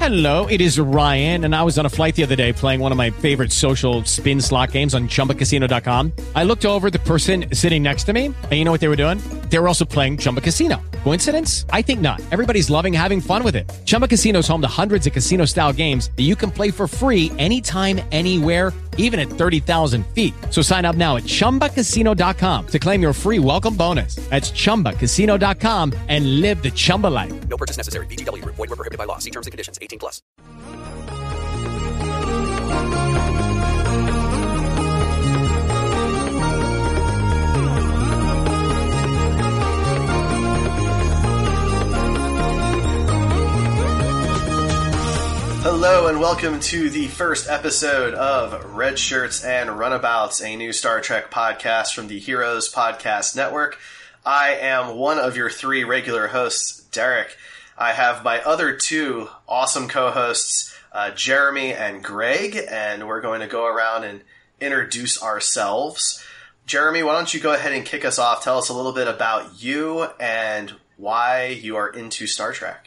Hello, it is Ryan, and I was on a flight the other day playing one of my favorite social spin slot games on ChumbaCasino.com. I looked over at the person sitting next to me, and you know what they were doing? They were also playing Chumba Casino. Coincidence? I think not. Everybody's loving having fun with it. Chumba Casino is home to hundreds of casino-style games that you can play for free anytime, anywhere, even at 30,000 feet. So sign up now at ChumbaCasino.com to claim your free welcome bonus. That's ChumbaCasino.com and live the Chumba life. No purchase necessary. VGW. Void where prohibited by law. See terms and conditions. 18 plus. Hello and welcome to the first episode of Red Shirts and Runabouts, a new Star Trek podcast from the Heroes Podcast Network. I am one of your three regular hosts, Derek. I have my other two awesome co-hosts, Jeremy and Greg, and we're going to go around and introduce ourselves. Jeremy, why don't you go ahead and kick us off? Tell us a little bit about you and why you are into Star Trek.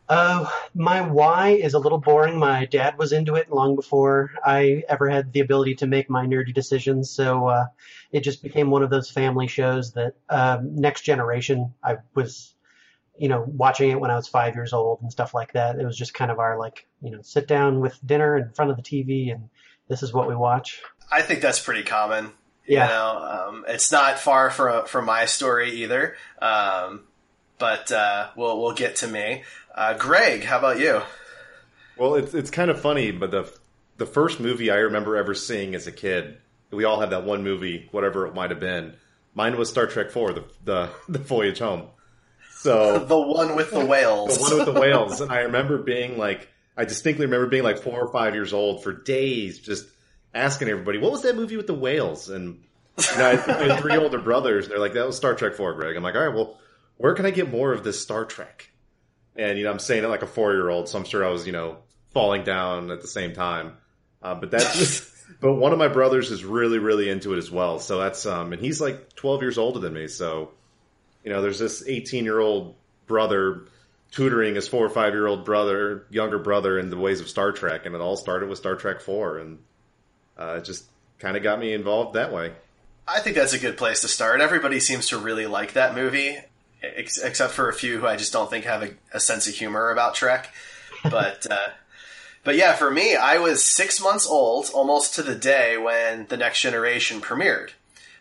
My why is a little boring. My dad was into it long before I ever had the ability to make my nerdy decisions, so it just became one of those family shows that Next Generation, I was, watching it when I was 5 years old and stuff like that. It was just kind of our, sit down with dinner in front of the TV, and this is what we watch. I think that's pretty common. Yeah. It's not far from my story either, but we'll get to me. Greg, how about you? Well, it's kind of funny, but the first movie I remember ever seeing as a kid, we all had that one movie, whatever it might have been. Mine was Star Trek IV, the Voyage Home. So the one with the whales. The one with the whales. And I distinctly remember being like 4 or 5 years old for days, just asking everybody, what was that movie with the whales? And I had three older brothers, and they're like, that was Star Trek IV, Greg. I'm like, all right, well, where can I get more of this Star Trek? And, I'm saying it like a 4-year-old, so I'm sure I was, falling down at the same time. But one of my brothers is really, really into it as well. So that's, and he's like 12 years older than me. So, there's this 18-year-old brother tutoring his 4 or 5-year-old younger brother in the ways of Star Trek. And it all started with Star Trek IV. And it just kind of got me involved that way. I think that's a good place to start. Everybody seems to really like that movie. Except for a few who I just don't think have a sense of humor about Trek. But yeah, for me, I was 6 months old, almost to the day when The Next Generation premiered.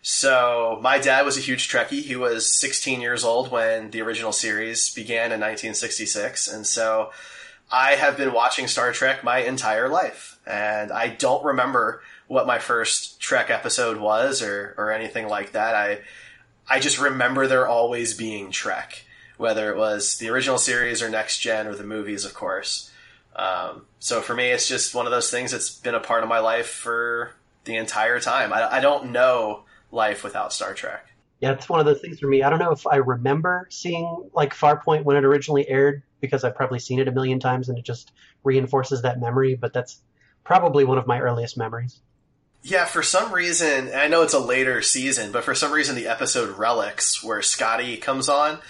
So my dad was a huge Trekkie. He was 16 years old when the original series began in 1966. And so I have been watching Star Trek my entire life. And I don't remember what my first Trek episode was or anything like that. I just remember there always being Trek, whether it was the original series or Next Gen or the movies, of course. So for me, it's just one of those things that's been a part of my life for the entire time. I don't know life without Star Trek. Yeah, it's one of those things for me. I don't know if I remember seeing Farpoint when it originally aired, because I've probably seen it a million times and it just reinforces that memory, but that's probably one of my earliest memories. Yeah, for some reason, and I know it's a later season, but for some reason the episode Relics, where Scotty comes on,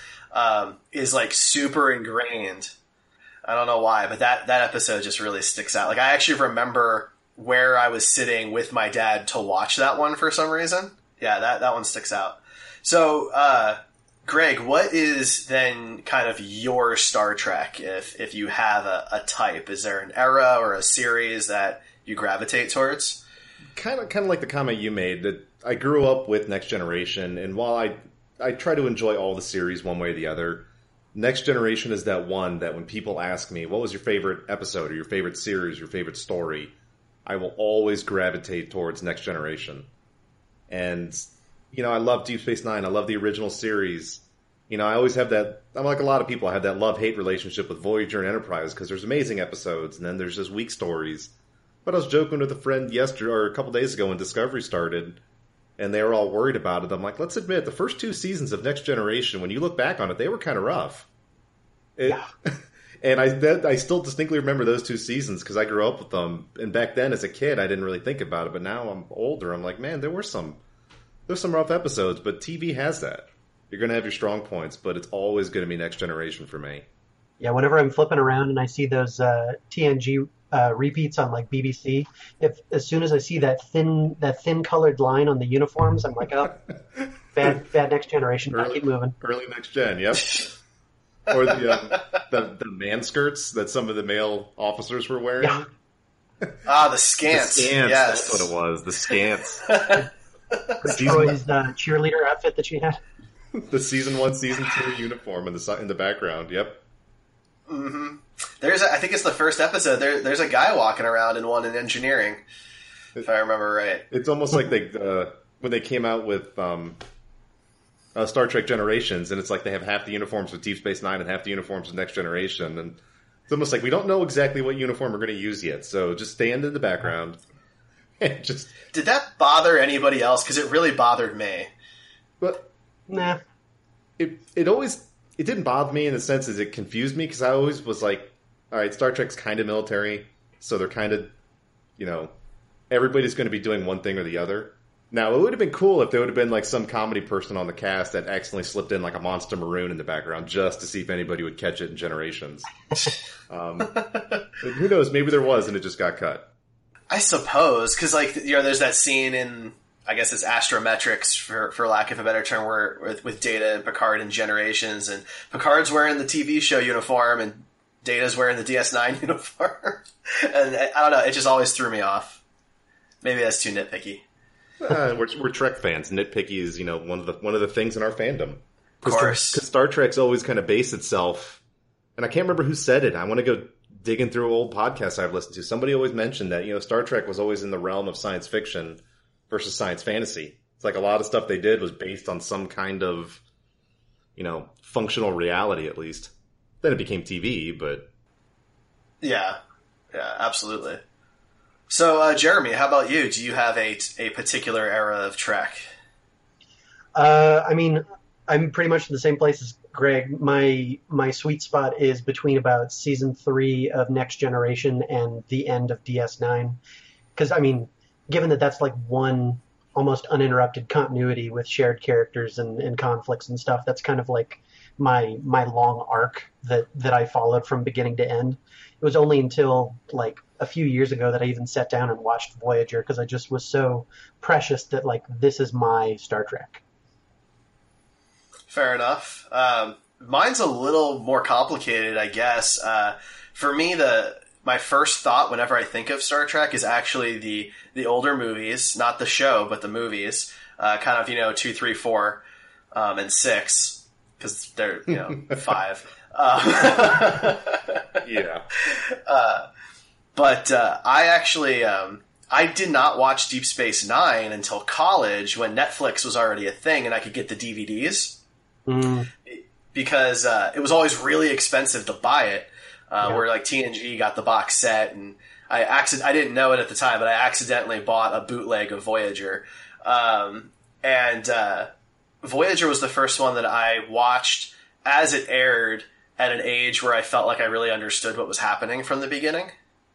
is super ingrained. I don't know why, but that episode just really sticks out. I actually remember where I was sitting with my dad to watch that one for some reason. Yeah, that one sticks out. So, Greg, what is then kind of your Star Trek if you have a type? Is there an era or a series that you gravitate towards? Kind of like the comment you made, that I grew up with Next Generation, and while I try to enjoy all the series one way or the other, Next Generation is that one that when people ask me, what was your favorite episode or your favorite series, your favorite story, I will always gravitate towards Next Generation. And, I love Deep Space Nine. I love the original series. I always have that, I'm like a lot of people, I have that love-hate relationship with Voyager and Enterprise, because there's amazing episodes, and then there's just weak stories. But I was joking with a friend a couple days ago when Discovery started, and they were all worried about it. I'm like, let's admit, the first 2 seasons of Next Generation, when you look back on it, they were kind of rough. Yeah. And I still distinctly remember those 2 seasons because I grew up with them. And back then, as a kid, I didn't really think about it. But now I'm older. I'm like, man, there's some rough episodes. But TV has that. You're going to have your strong points, but it's always going to be Next Generation for me. Yeah, whenever I'm flipping around and I see those TNG repeats on like BBC, if as soon as I see that thin colored line on the uniforms, I'm like, oh, bad Next Generation. Gotta keep moving. Early Next Gen, yep. Or the man skirts that some of the male officers were wearing. Yeah. Ah, the scants. The scants, Yes. that's what it was. The scants. Troy's cheerleader outfit that she had. The season 1, season 2 uniform in the background. Yep. Mm-hmm. I think it's the first episode. There's a guy walking around in one in engineering, if I remember right. It's almost like they when they came out with Star Trek Generations, and it's like they have half the uniforms with Deep Space Nine and half the uniforms with Next Generation, and it's almost like we don't know exactly what uniform we're going to use yet, so just stand in the background. And just Did that bother anybody else? Because it really bothered me. but Nah. it didn't bother me in the sense as it confused me, because I always was like, all right, Star Trek's kind of military, so they're kind of, everybody's going to be doing one thing or the other. Now, it would have been cool if there would have been like some comedy person on the cast that accidentally slipped in like a Monster Maroon in the background just to see if anybody would catch it in Generations. But who knows? Maybe there was, and it just got cut. I suppose, because there's that scene in, I guess it's Astrometrics, for lack of a better term, where with Data and Picard in Generations, and Picard's wearing the TV show uniform, and Data's wearing the DS9 uniform. And I don't know, it just always threw me off. Maybe that's too nitpicky. We're Trek fans. Nitpicky is, one of the things in our fandom. Of course. Because Star Trek's always kind of based itself, and I can't remember who said it. I want to go digging through old podcasts I've listened to. Somebody always mentioned that, Star Trek was always in the realm of science fiction versus science fantasy. It's like a lot of stuff they did was based on some kind of, functional reality, at least. Then it became TV, but... Yeah, absolutely. So, Jeremy, how about you? Do you have a particular era of Trek? I'm pretty much in the same place as Greg. My sweet spot is between about season 3 of Next Generation and the end of DS9. Because, given that that's like one almost uninterrupted continuity with shared characters and conflicts and stuff, that's kind of like my long arc that I followed from beginning to end. It was only until like a few years ago that I even sat down and watched Voyager, because I just was so precious that like this is my Star Trek. Fair enough. Mine's a little more complicated, I guess. For me, my first thought whenever I think of Star Trek is actually the older movies, not the show, but the movies. Kind of, 2, 3, 4, and 6, because they're, 5. Yeah. But I actually, I did not watch Deep Space Nine until college, when Netflix was already a thing and I could get the DVDs. Because it was always really expensive to buy it, where like TNG got the box set, and I didn't know it at the time, but I accidentally bought a bootleg of Voyager. And Voyager was the first one that I watched as it aired at an age where I felt like I really understood what was happening from the beginning.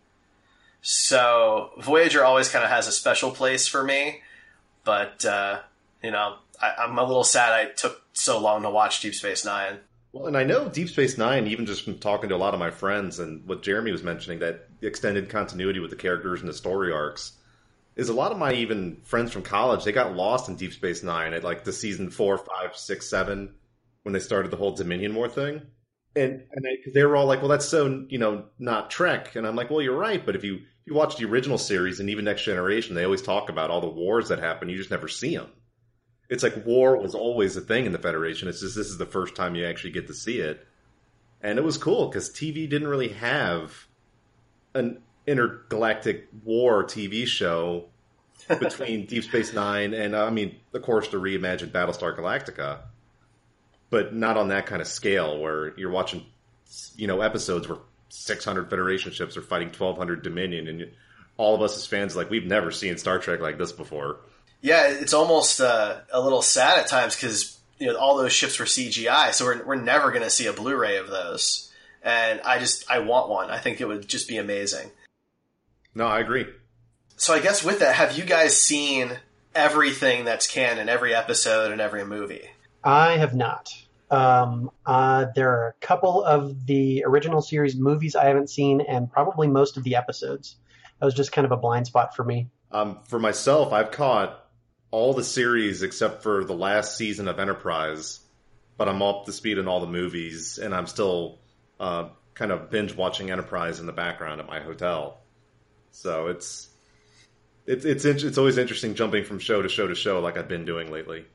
So Voyager always kind of has a special place for me, but, I'm a little sad I took so long to watch Deep Space Nine. Well, and I know Deep Space Nine, even just from talking to a lot of my friends and what Jeremy was mentioning, that extended continuity with the characters and the story arcs, is a lot of my even friends from college, they got lost in Deep Space Nine at like the season 4, 5, 6, 7, when they started the whole Dominion War thing. And they were all like, well, that's so, not Trek. And I'm like, well, you're right, but if you watch the original series and even Next Generation, they always talk about all the wars that happen, you just never see them. It's like war was always a thing in the Federation. It's just this is the first time you actually get to see it. And it was cool because TV didn't really have an intergalactic war TV show between Deep Space Nine and, of course, the reimagined Battlestar Galactica. But not on that kind of scale where you're watching, episodes where 600 Federation ships are fighting 1,200 Dominion. And all of us as fans, like, we've never seen Star Trek like this before. Yeah, it's almost a little sad at times because all those ships were CGI, so we're never going to see a Blu-ray of those. And I want one. I think it would just be amazing. No, I agree. So I guess with that, have you guys seen everything that's canon, every episode and every movie? I have not. There are a couple of the original series movies I haven't seen, and probably most of the episodes. That was just kind of a blind spot for me. For myself, I've caught all the series except for the last season of Enterprise, but I'm up to speed in all the movies, and I'm still kind of binge watching Enterprise in the background at my hotel. So it's always interesting jumping from show to show to show like I've been doing lately.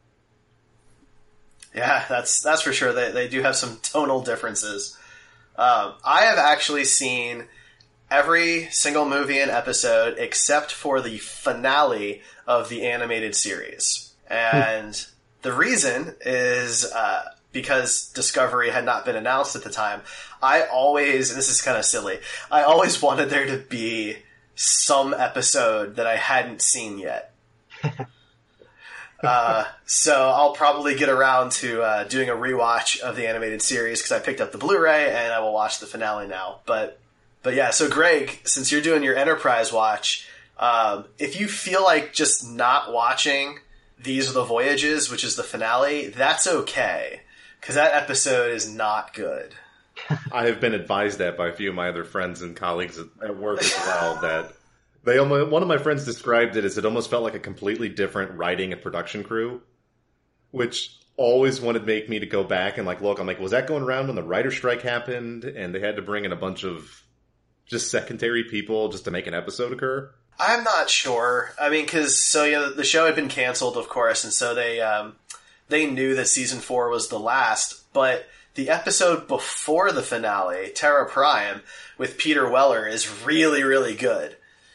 Yeah, that's for sure. They do have some tonal differences. I have actually seen every single movie and episode except for the finale of the animated series. And the reason is because Discovery had not been announced at the time. I always, and this is kind of silly, I always wanted there to be some episode that I hadn't seen yet. So I'll probably get around to doing a rewatch of the animated series because I picked up the Blu-ray and I will watch the finale now. But yeah, so Greg, since you're doing your Enterprise watch, if you feel like just not watching These Are the Voyages, which is the finale, that's okay because that episode is not good. I have been advised that by a few of my other friends and colleagues at work as well, that one of my friends described it as it almost felt like a completely different writing and production crew, which always wanted to make me to go back and look. I'm like, was that going around when the writer's strike happened and they had to bring in a bunch of just secondary people just to make an episode occur? I'm not sure. I mean, because the show had been canceled, of course, and so they knew that season 4 was the last. But the episode before the finale, Terra Prime, with Peter Weller, is really, really good.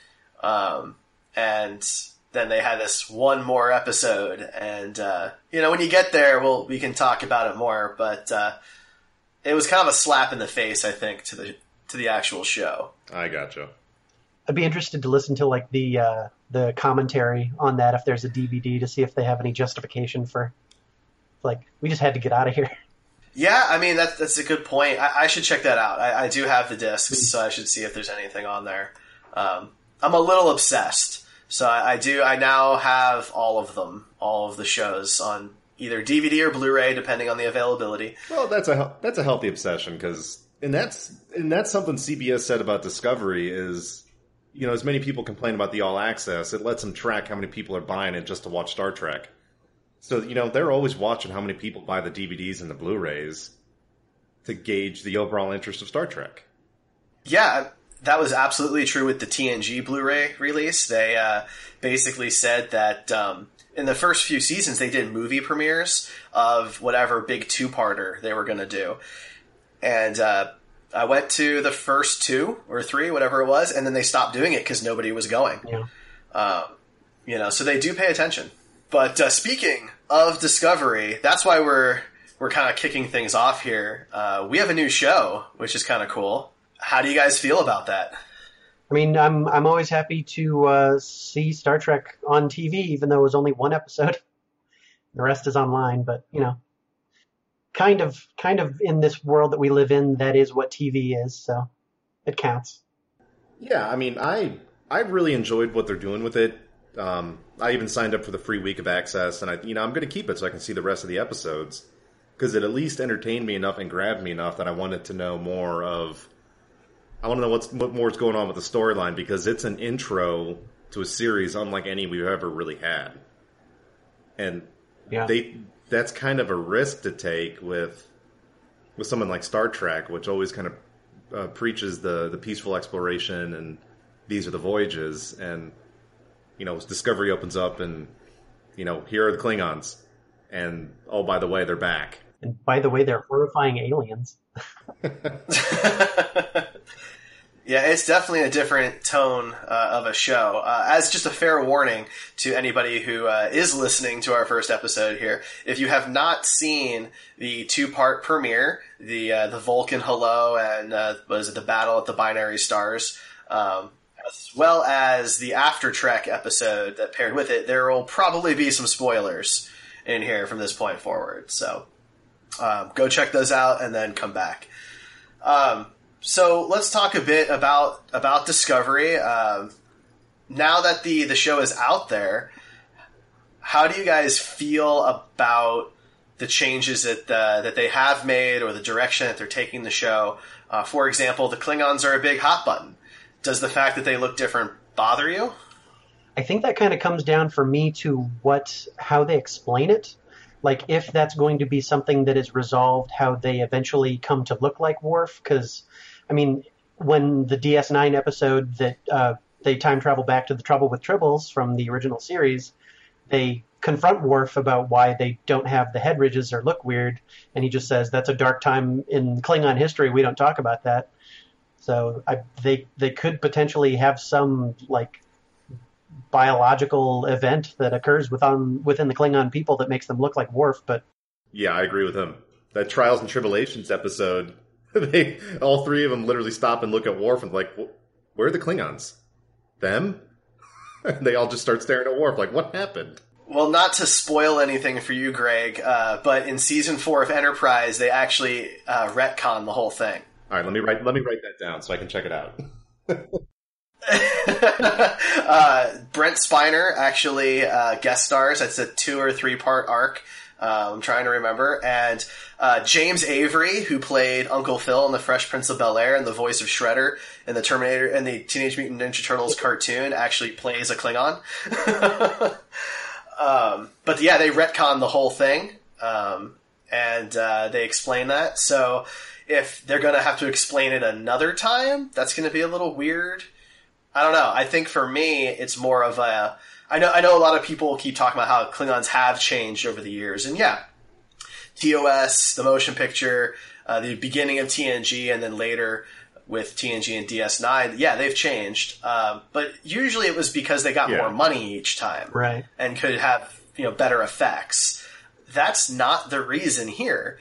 And then they had this one more episode, and when you get there, we can talk about it more. But it was kind of a slap in the face, I think, to the actual show. I gotcha. I'd be interested to listen to the commentary on that if there's a DVD to see if they have any justification for we just had to get out of here. Yeah, I mean that's a good point. I should check that out. I do have the discs, so I should see if there's anything on there. I'm a little obsessed, so I now have all of them, all of the shows on either DVD or Blu-ray, depending on the availability. Well, that's a healthy obsession and that's something CBS said about Discovery is, as many people complain about the All Access, it lets them track how many people are buying it just to watch Star Trek. So, they're always watching how many people buy the DVDs and the Blu-rays to gauge the overall interest of Star Trek. Yeah, that was absolutely true with the TNG Blu-ray release. They basically said that in the first few seasons they did movie premieres of whatever big two-parter they were going to do. And I went to the first 2 or 3, whatever it was, and then they stopped doing it because nobody was going. Yeah. So they do pay attention. But speaking of Discovery, that's why we're kind of kicking things off here. We have a new show, which is kind of cool. How do you guys feel about that? I mean, I'm always happy to see Star Trek on TV, even though it was only one episode. The rest is online, but kind of in this world that we live in, that is what TV is, so it counts. Yeah, I mean, I really enjoyed what they're doing with it. I even signed up for the free week of access, and I'm going to keep it so I can see the rest of the episodes because it at least entertained me enough and grabbed me enough that I wanted to know more of. I want to know what more is going on with the storyline because it's an intro to a series unlike any we've ever really had, and that's kind of a risk to take with someone like Star Trek, which always kind of preaches the peaceful exploration and these are the voyages and. Discovery opens up and, here are the Klingons. And, oh, by the way, they're back. And by the way, they're horrifying aliens. Yeah, it's definitely a different tone of a show. As just a fair warning to anybody who is listening to our first episode here, if you have not seen the 2-part premiere, the Vulcan Hello and the Battle at the Binary Stars, as well as the After Trek episode that paired with it, there will probably be some spoilers in here from this point forward. So go check those out and then come back. So let's talk a bit about Discovery. Now that the show is out there, how do you guys feel about the changes that they have made or the direction that they're taking the show. For example, the Klingons are a big hot button. Does the fact that they look different bother you? I think that kind of comes down for me to how they explain it. Like, if that's going to be something that is resolved, how they eventually come to look like Worf. Because, I mean, when the DS9 episode that they time travel back to the Trouble with Tribbles from the original series, they confront Worf about why they don't have the head ridges or look weird, and he just says, that's a dark time in Klingon history, we don't talk about that. So they could potentially have some, like, biological event that occurs within the Klingon people that makes them look like Worf, but... Yeah, I agree with him. That Trials and Tribulations episode, all three of them literally stop and look at Worf and like, where are the Klingons? Them? And they all just start staring at Worf like, what happened? Well, not to spoil anything for you, Greg, but in season 4 of Enterprise, they actually retcon the whole thing. All right, let me write that down so I can check it out. Brent Spiner actually guest stars. It's a 2 or 3 part arc. I'm trying to remember. And James Avery, who played Uncle Phil in The Fresh Prince of Bel-Air and the voice of Shredder in the Terminator and the Teenage Mutant Ninja Turtles cartoon, actually plays a Klingon. But yeah, they retcon the whole thing, and they explain that. So if they're going to have to explain it another time, that's going to be a little weird. I don't know. I think for me, it's more of a... I know a lot of people keep talking about how Klingons have changed over the years, and yeah, TOS, the motion picture, the beginning of TNG, and then later with TNG and DS9, yeah, they've changed. But usually it was because they got more money each time, right, and could have better effects. That's not the reason here.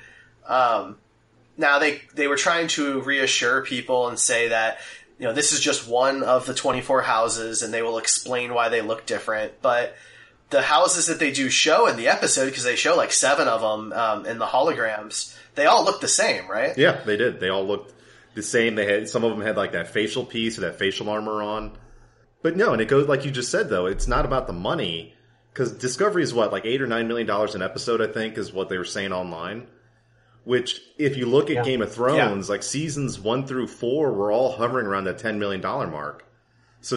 Now they were trying to reassure people and say that this is just one of the 24 houses, and they will explain why they look different. But the houses that they do show in the episode, because they show like 7 of them in the holograms, they all look the same, right? Yeah, they did. They all looked the same. Some of them had like that facial piece or that facial armor on. But no, and it goes like you just said, though. It's not about the money, because Discovery is like $8 or $9 million an episode, I think, is what they were saying online. Which, if you look at Game of Thrones, like seasons 1 through 4 were all hovering around that $10 million mark. So,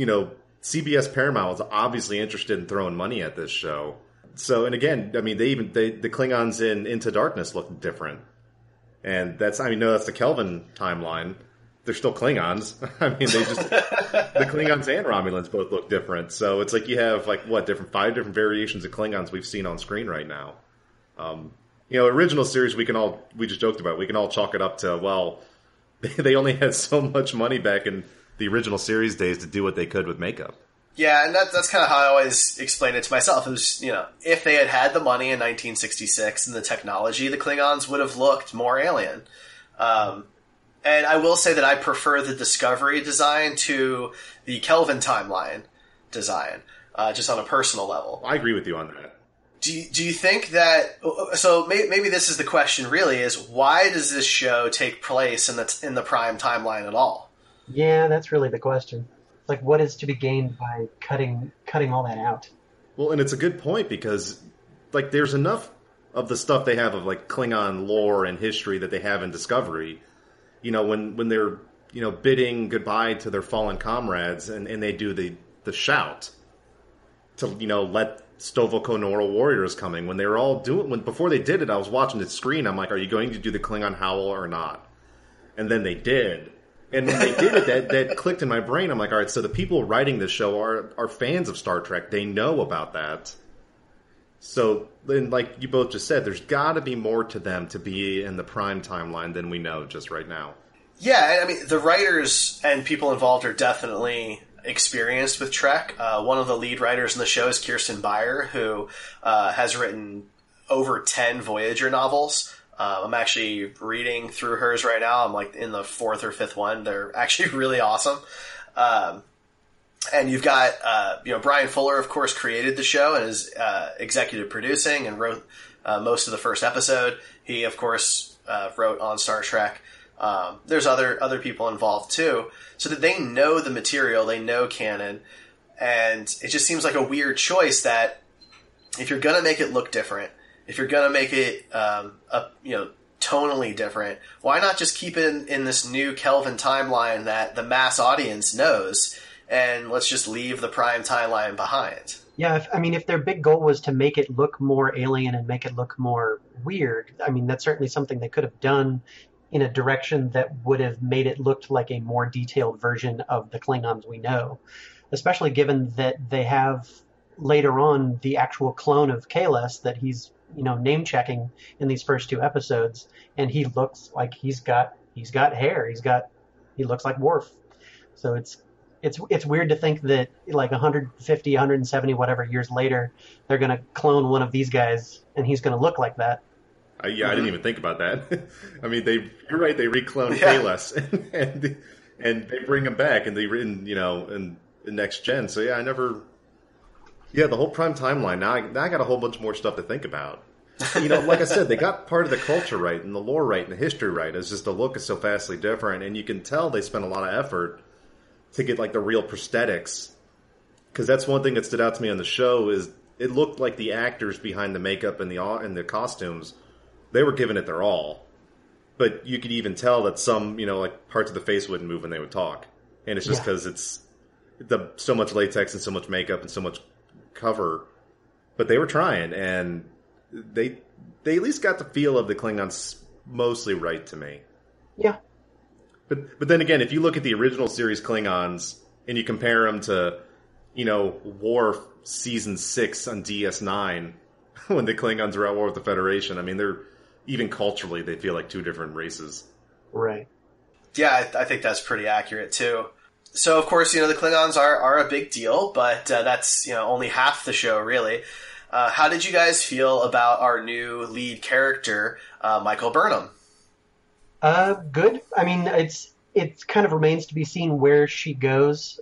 CBS Paramount was obviously interested in throwing money at this show. So, and again, I mean, the Klingons in Into Darkness look different. And that's the Kelvin timeline. They're still Klingons. I mean, the Klingons and Romulans both look different. So it's like you have 5 different variations of Klingons we've seen on screen right now. Original series we just joked about. We can all chalk it up to, well, they only had so much money back in the original series days to do what they could with makeup. Yeah, and that's kind of how I always explain it to myself. It was, if they had the money in 1966 and the technology, the Klingons would have looked more alien. And I will say that I prefer the Discovery design to the Kelvin timeline design, just on a personal level. I agree with you on that. Do you think that... So maybe this is the question really, is why does this show take place in the prime timeline at all? Yeah, that's really the question. Like, what is to be gained by cutting all that out? Well, and it's a good point, because there's enough of the stuff they have of Klingon lore and history that they have in Discovery. When they're bidding goodbye to their fallen comrades, and they do the shout to let Sto-Vo-Kor warriors coming. When they were all before they did it, I was watching the screen. I'm like, are you going to do the Klingon howl or not? And then they did. And when they did it, that clicked in my brain. I'm like, all right, so the people writing this show are fans of Star Trek. They know about that. So then, like you both just said, there's got to be more to them to be in the prime timeline than we know just right now. Yeah, I mean, the writers and people involved are definitely experienced with Trek. One of the lead writers in the show is Kirsten Beyer, who has written over 10 Voyager novels. I'm actually reading through hers right now. I'm in the 4th or 5th one. They're actually really awesome. And you've got, Brian Fuller, of course, created the show and is executive producing and wrote most of the first episode. He, of course, wrote on Star Trek. There's other people involved too, so that they know the material, they know canon, and it just seems like a weird choice that if you're gonna make it look different if you're gonna make it tonally different, why not just keep it in this new Kelvin timeline that the mass audience knows, and let's just leave the prime timeline behind? Yeah, if their big goal was to make it look more alien and make it look more weird, I mean, that's certainly something they could have done in a direction that would have made it look like a more detailed version of the Klingons we know, especially given that they have later on the actual clone of Kahless that he's name checking in these first 2 episodes, and he looks like he's got hair, he looks like Worf. So it's weird to think that like 150, 170 whatever years later they're going to clone one of these guys and he's going to look like that. I didn't even think about that. I mean, you're right. They reclone Kahless and they bring him back, and in Next Gen. So yeah, the whole prime timeline. Now I got a whole bunch more stuff to think about. Like I said, they got part of the culture right and the lore right and the history right. It's just the look is so vastly different, and you can tell they spent a lot of effort to get like the real prosthetics. Because that's one thing that stood out to me on the show is it looked like the actors behind the makeup and the costumes, they were giving it their all. But you could even tell that some, like parts of the face wouldn't move when they would talk. And it's just because it's so much latex and so much makeup and so much cover. But they were trying, and they at least got the feel of the Klingons mostly right to me. Yeah. But then again, if you look at the original series Klingons and you compare them to, War Season 6 on DS9, when the Klingons were at war with the Federation, I mean, they're even culturally, they feel like 2 different races. Right. Yeah, I think that's pretty accurate, too. So, of course, the Klingons are a big deal, but that's, only half the show, really. How did you guys feel about our new lead character, Michael Burnham? Good. I mean, it kind of remains to be seen where she goes.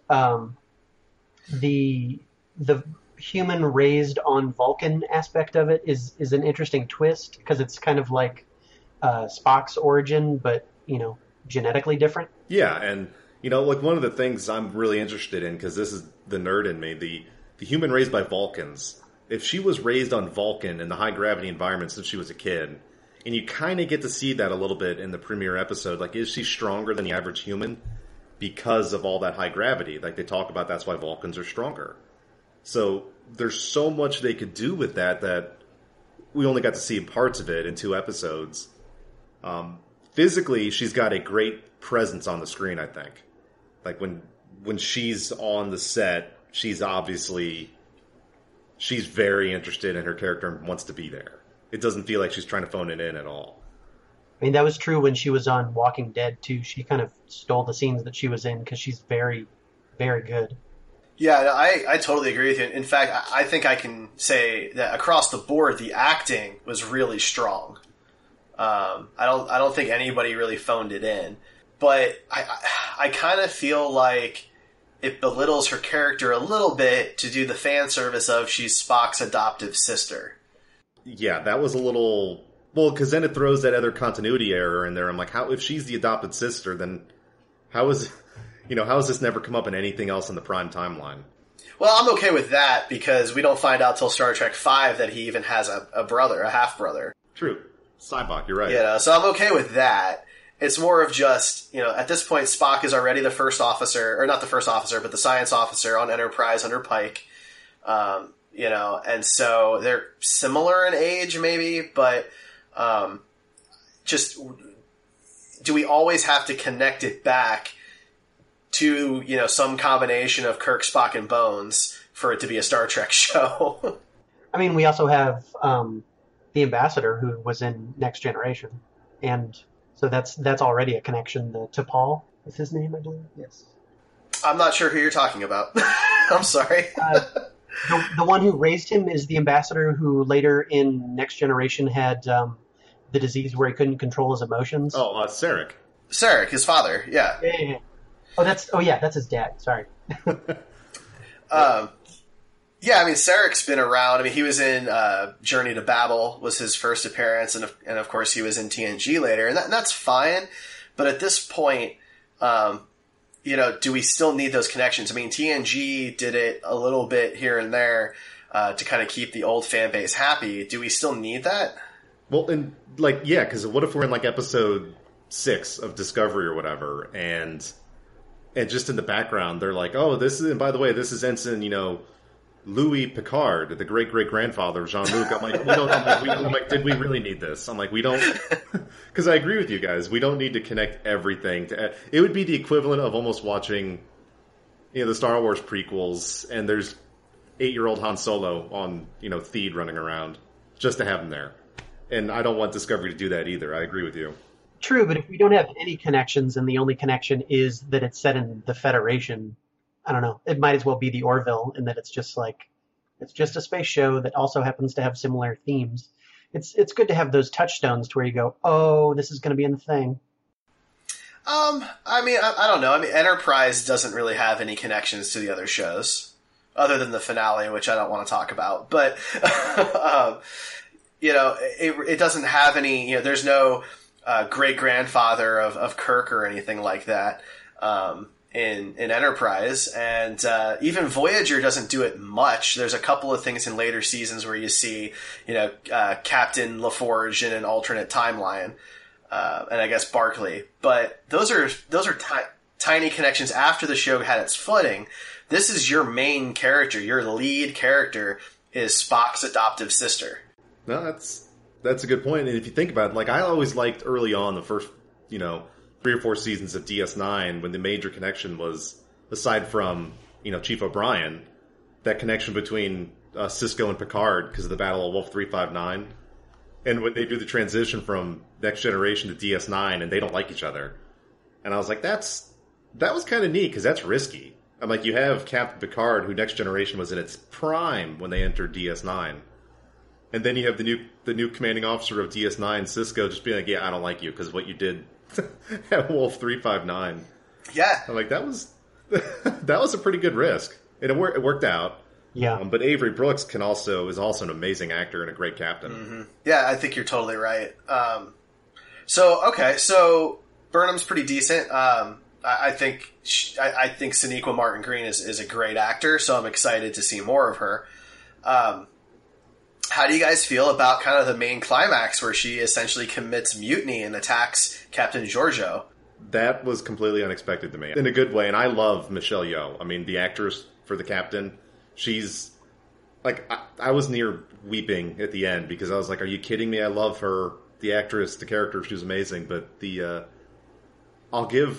The human raised on Vulcan aspect of it is an interesting twist, because it's kind of like Spock's origin, but genetically different. Yeah, and like one of the things I'm really interested in, because this is the nerd in me, the human raised by Vulcans. If she was raised on Vulcan in the high gravity environment since she was a kid, and you kind of get to see that a little bit in the premiere episode, like, is she stronger than the average human because of all that high gravity? Like, they talk about that's why Vulcans are stronger. So there's so much they could do with that we only got to see parts of it in 2 episodes. Physically, she's got a great presence on the screen, I think. Like, when she's on the set, she's very interested in her character and wants to be there. It doesn't feel like she's trying to phone it in at all. I mean, that was true when she was on Walking Dead, too. She kind of stole the scenes that she was in, because she's very, very good. Yeah, I totally agree with you. In fact, I think I can say that across the board, the acting was really strong. I don't think anybody really phoned it in. But I kind of feel like it belittles her character a little bit to do the fan service of she's Spock's adoptive sister. Yeah, that was a little... Well, because then it throws that other continuity error in there. I'm like, how if she's the adopted sister, then how is this never come up in anything else in the Prime timeline? Well, I'm okay with that, because we don't find out till Star Trek V that he even has a brother, a half-brother. True. Sybok, you're right. So I'm okay with that. It's more of just, at this point, Spock is already the first officer, or not the first officer, but the science officer on Enterprise under Pike. And so they're similar in age, maybe, but just do we always have to connect it back to, some combination of Kirk, Spock, and Bones for it to be a Star Trek show? I mean, we also have the ambassador who was in Next Generation, and so that's already a connection. The T'Pol is his name, I believe. Yes. I'm not sure who you're talking about. I'm sorry. The one who raised him is the ambassador who later in Next Generation had the disease where he couldn't control his emotions. Oh, Sarek. Sarek, his father, yeah. Yeah. That's his dad. Sorry. Yeah, I mean, Sarek's been around. I mean, he was in Journey to Babel was his first appearance, and of course he was in TNG later, and that's fine. But at this point, do we still need those connections? I mean, TNG did it a little bit here and there, to kind of keep the old fan base happy. Do we still need that? Well, and like, yeah, because what if we're in like episode 6 of Discovery or whatever, and just in the background they're like, oh, this is, and by the way, this is Ensign, Louis Picard, the great-great-grandfather of Jean-Luc. I'm like, I'm like, did we really need this? I'm like, we don't, because I agree with you guys. We don't need to connect everything to. It would be the equivalent of almost watching, the Star Wars prequels, and there's 8-year-old Han Solo on, Theed running around just to have him there. And I don't want Discovery to do that either. I agree with you. True, but if we don't have any connections and the only connection is that it's set in the Federation, I don't know. It might as well be the Orville in that it's just a space show that also happens to have similar themes. It's good to have those touchstones to where you go, oh, this is going to be in the thing. I don't know. I mean, Enterprise doesn't really have any connections to the other shows other than the finale, which I don't want to talk about. But, it doesn't have any, there's no great-grandfather of Kirk or anything like that. In Enterprise, and even Voyager doesn't do it much. There's a couple of things in later seasons where you see, Captain LaForge in an alternate timeline, and I guess Barclay. But those are tiny connections after the show had its footing. This is your main character. Your lead character is Spock's adoptive sister. No, that's a good point. And if you think about it, like, I always liked early on the first, 3 or 4 seasons of DS9 when the major connection was, aside from, Chief O'Brien, that connection between Sisko and Picard because of the Battle of Wolf 359. And when they do the transition from Next Generation to DS9 and they don't like each other. And I was like, that was kind of neat because that's risky. I'm like, you have Captain Picard, who Next Generation was in its prime when they entered DS9. And then you have the new commanding officer of DS9, Sisko, just being like, yeah, I don't like you because what you did at Wolf 359. Yeah. I'm like, that was a pretty good risk. And it worked out. Yeah. But Avery Brooks is also an amazing actor and a great captain. Mm-hmm. Yeah, I think you're totally right. So Burnham's pretty decent. I think Sonequa Martin Green is a great actor, so I'm excited to see more of her. How do you guys feel about kind of the main climax where she essentially commits mutiny and attacks Captain Georgiou? That was completely unexpected to me, in a good way, and I love Michelle Yeoh. I mean, the actress for the captain, she's, like, I was near weeping at the end, because I was like, are you kidding me? I love her, the actress, the character, she was amazing, but I'll give,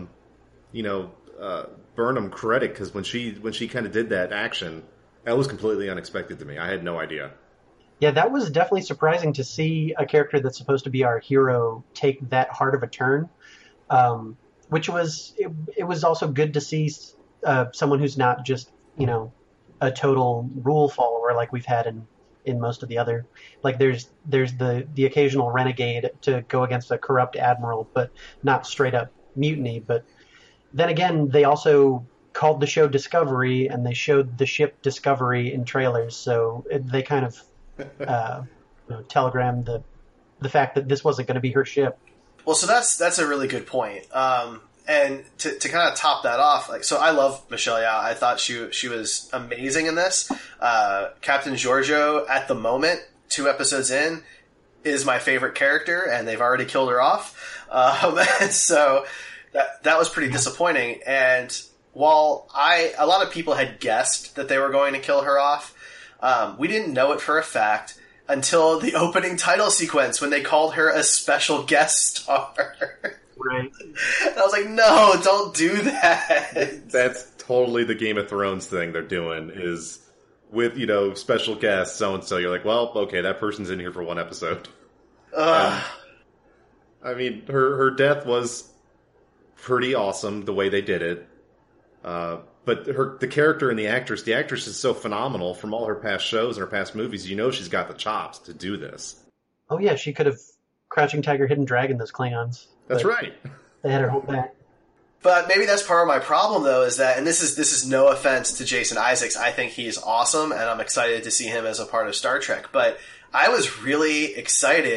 Burnham credit, because when she kind of did that action, that was completely unexpected to me. I had no idea. Yeah, that was definitely surprising to see a character that's supposed to be our hero take that hard of a turn. Which was, it was also good to see someone who's not just, a total rule follower like we've had in most of the other. Like there's the occasional renegade to go against a corrupt admiral, but not straight up mutiny. But then again, they also called the show Discovery, and they showed the ship Discovery in trailers, so they kind of telegrammed the fact that this wasn't going to be her ship. Well, so that's a really good point. And to kind of top that off, so I love Michelle Yeoh. I thought she was amazing in this. Captain Georgiou, at the moment, 2 episodes in, is my favorite character, and they've already killed her off. And so that was pretty disappointing. And while a lot of people had guessed that they were going to kill her off, we didn't know it for a fact until the opening title sequence when they called her a special guest star. Right. And I was like, no, don't do that. That's totally the Game of Thrones thing they're doing, is with, special guests, so-and-so. You're like, well, okay, that person's in here for 1 episode. I mean, her death was pretty awesome, the way they did it. But the character and the actress is so phenomenal from all her past shows and her past movies. She's got the chops to do this. Oh yeah, she could have Crouching Tiger, Hidden Dragon those Klingons. That's right. They had her hold back. But maybe that's part of my problem, though, is that, and this is no offense to Jason Isaacs, I think he's awesome, and I'm excited to see him as a part of Star Trek. But I was really excited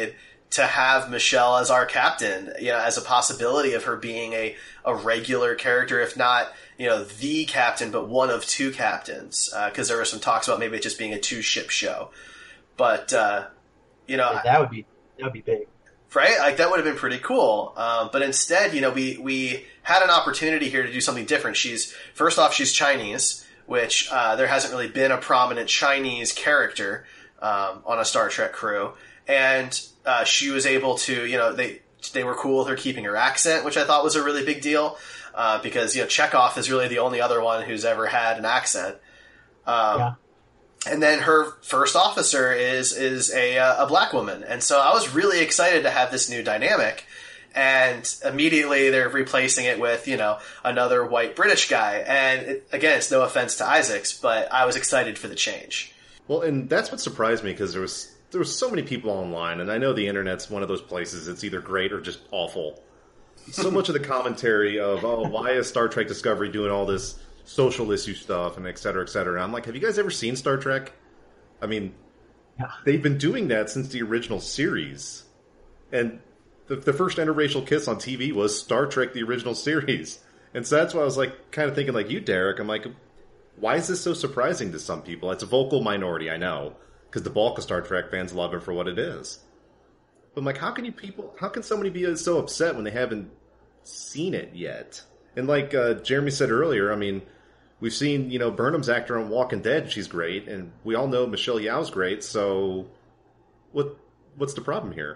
to have Michelle as our captain, as a possibility of her being a regular character, if not, the captain, but one of two captains. Because there were some talks about maybe it just being a 2-ship show. But, that would be big. Right? Like, that would have been pretty cool. But instead, we had an opportunity here to do something different. First off, she's Chinese, which there hasn't really been a prominent Chinese character on a Star Trek crew. And she was able to, they were cool with her keeping her accent, which I thought was a really big deal. Because, Chekhov is really the only other one who's ever had an accent. Yeah. And then her first officer is a black woman. And so I was really excited to have this new dynamic. And immediately they're replacing it with, another white British guy. And again, it's no offense to Isaacs, but I was excited for the change. Well, and that's what surprised me, because there was so many people online, and I know the internet's one of those places it's either great or just awful. So much of the commentary of, why is Star Trek Discovery doing all this social issue stuff, and et cetera, et cetera. And I'm like, have you guys ever seen Star Trek? I mean, they've been doing that since the original series. And the first interracial kiss on TV was Star Trek, the original series. And so that's why I was like, kind of thinking like you, Derek. I'm like, why is this so surprising to some people? It's a vocal minority, I know, because the bulk of Star Trek fans love it for what it is. But I'm like, how can somebody be so upset when they haven't seen it yet? And like Jeremy said earlier, I mean, we've seen, Burnham's actor on Walking Dead. She's great. And we all know Michelle Yeoh's great. So what's the problem here?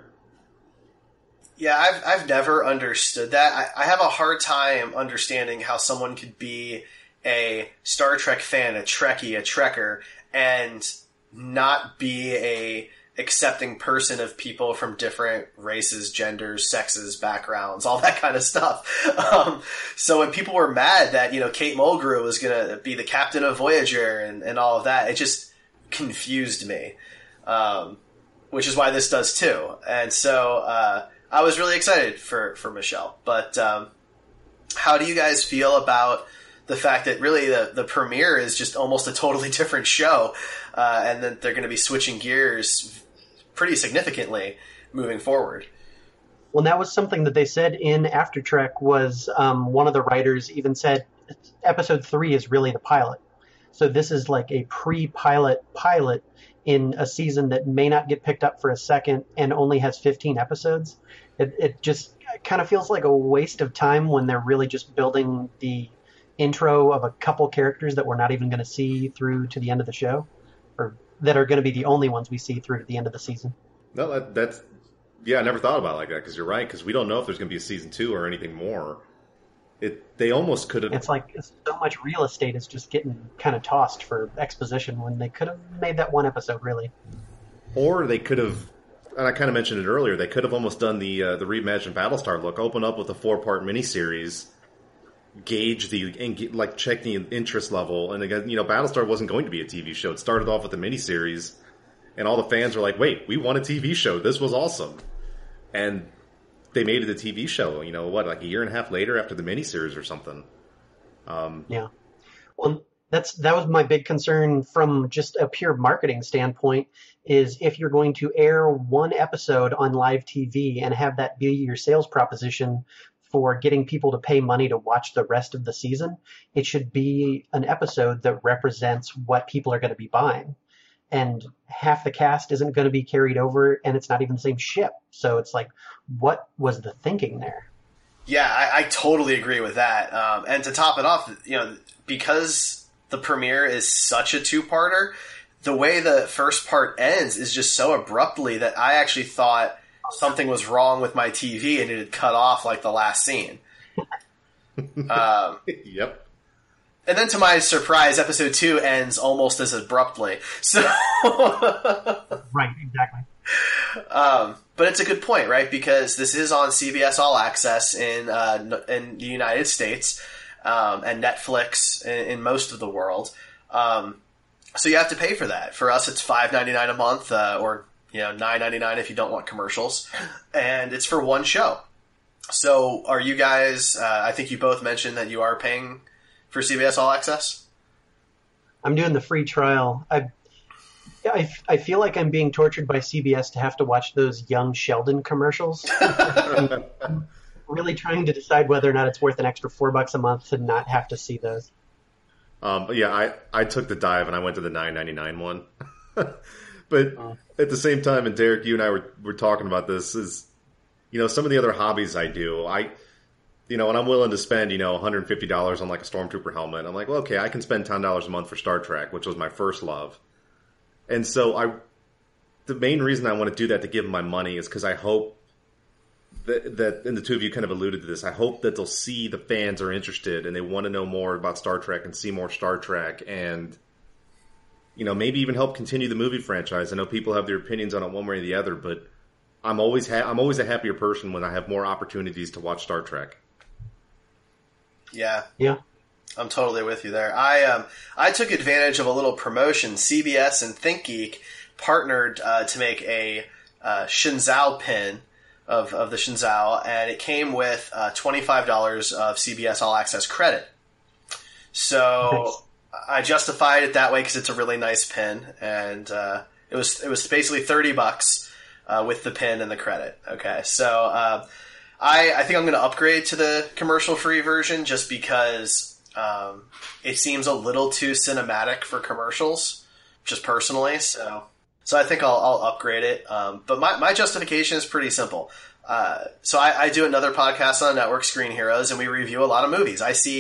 Yeah, I've never understood that. I have a hard time understanding how someone could be a Star Trek fan, a Trekkie, a Trekker, and not be a accepting person of people from different races, genders, sexes, backgrounds, all that kind of stuff. So when people were mad that, Kate Mulgrew was going to be the captain of Voyager and all of that, it just confused me. Which is why this does too. And so, I was really excited for Michelle. But, how do you guys feel about the fact that really the premiere is just almost a totally different show, and that they're going to be switching gears pretty significantly moving forward? Well, that was something that they said in After Trek was one of the writers even said episode 3 is really the pilot. So this is like a pre-pilot pilot in a season that may not get picked up for a second and only has 15 episodes. It just kind of feels like a waste of time when they're really just building the intro of a couple characters that we're not even going to see through to the end of the show, or that are going to be the only ones we see through to the end of the season. No, that's I never thought about it like that, because you're right, because we don't know if there's going to be a season 2 or anything more. They almost could have... It's like so much real estate is just getting kind of tossed for exposition when they could have made that one episode, really. Or they could have, and I kind of mentioned it earlier, they could have almost done the reimagined Battlestar look, open up with a 4-part miniseries, gauge check the interest level. And again, Battlestar wasn't going to be a TV show. It started off with a miniseries, and all the fans were like, wait, we want a TV show. This was awesome. And they made it a TV show, like a year and a half later after the miniseries or something. Yeah. Well, that was my big concern from just a pure marketing standpoint, is if you're going to air one episode on live TV and have that be your sales proposition for getting people to pay money to watch the rest of the season, it should be an episode that represents what people are going to be buying. And half the cast isn't going to be carried over, and it's not even the same ship. So it's like, what was the thinking there? Yeah, I totally agree with that. And to top it off, because the premiere is such a 2-parter, the way the first part ends is just so abruptly that I actually thought something was wrong with my TV and it had cut off like the last scene. Yep. And then to my surprise, episode 2 ends almost as abruptly. So Right, exactly. But it's a good point, right? Because this is on CBS All Access in the United States, and Netflix in most of the world. So you have to pay for that. For us, it's $5.99 a month, or $9.99 if you don't want commercials, and it's for one show. So are you guys? I think you both mentioned that you are paying for CBS All Access. I'm doing the free trial. Yeah, I feel like I'm being tortured by CBS to have to watch those Young Sheldon commercials. I'm really trying to decide whether or not it's worth an extra $4 a month to not have to see those. But yeah, I took the dive and I went to the $9.99 one. But at the same time, and Derek, you and I were talking about this, is, some of the other hobbies I do, when I'm willing to spend, $150 on like a Stormtrooper helmet, I'm like, well, okay, I can spend $10 a month for Star Trek, which was my first love. And so the main reason I want to do that, to give them my money, is because I hope that, and the two of you kind of alluded to this, I hope that they'll see the fans are interested and they want to know more about Star Trek and see more Star Trek, and maybe even help continue the movie franchise. I know people have their opinions on it one way or the other, but I'm always a happier person when I have more opportunities to watch Star Trek. Yeah. I'm totally with you there. I took advantage of a little promotion. CBS and ThinkGeek partnered to make a Shinzao pin of the Shinzao, and it came with $25 of CBS All Access credit. So I justified it that way because it's a really nice pin, and it was basically $30 with the pin and the credit. Okay, so I think I'm going to upgrade to the commercial-free version just because it seems a little too cinematic for commercials, just personally. So I think I'll upgrade it. But my justification is pretty simple. So I do another podcast on the network, Screen Heroes, and we review a lot of movies.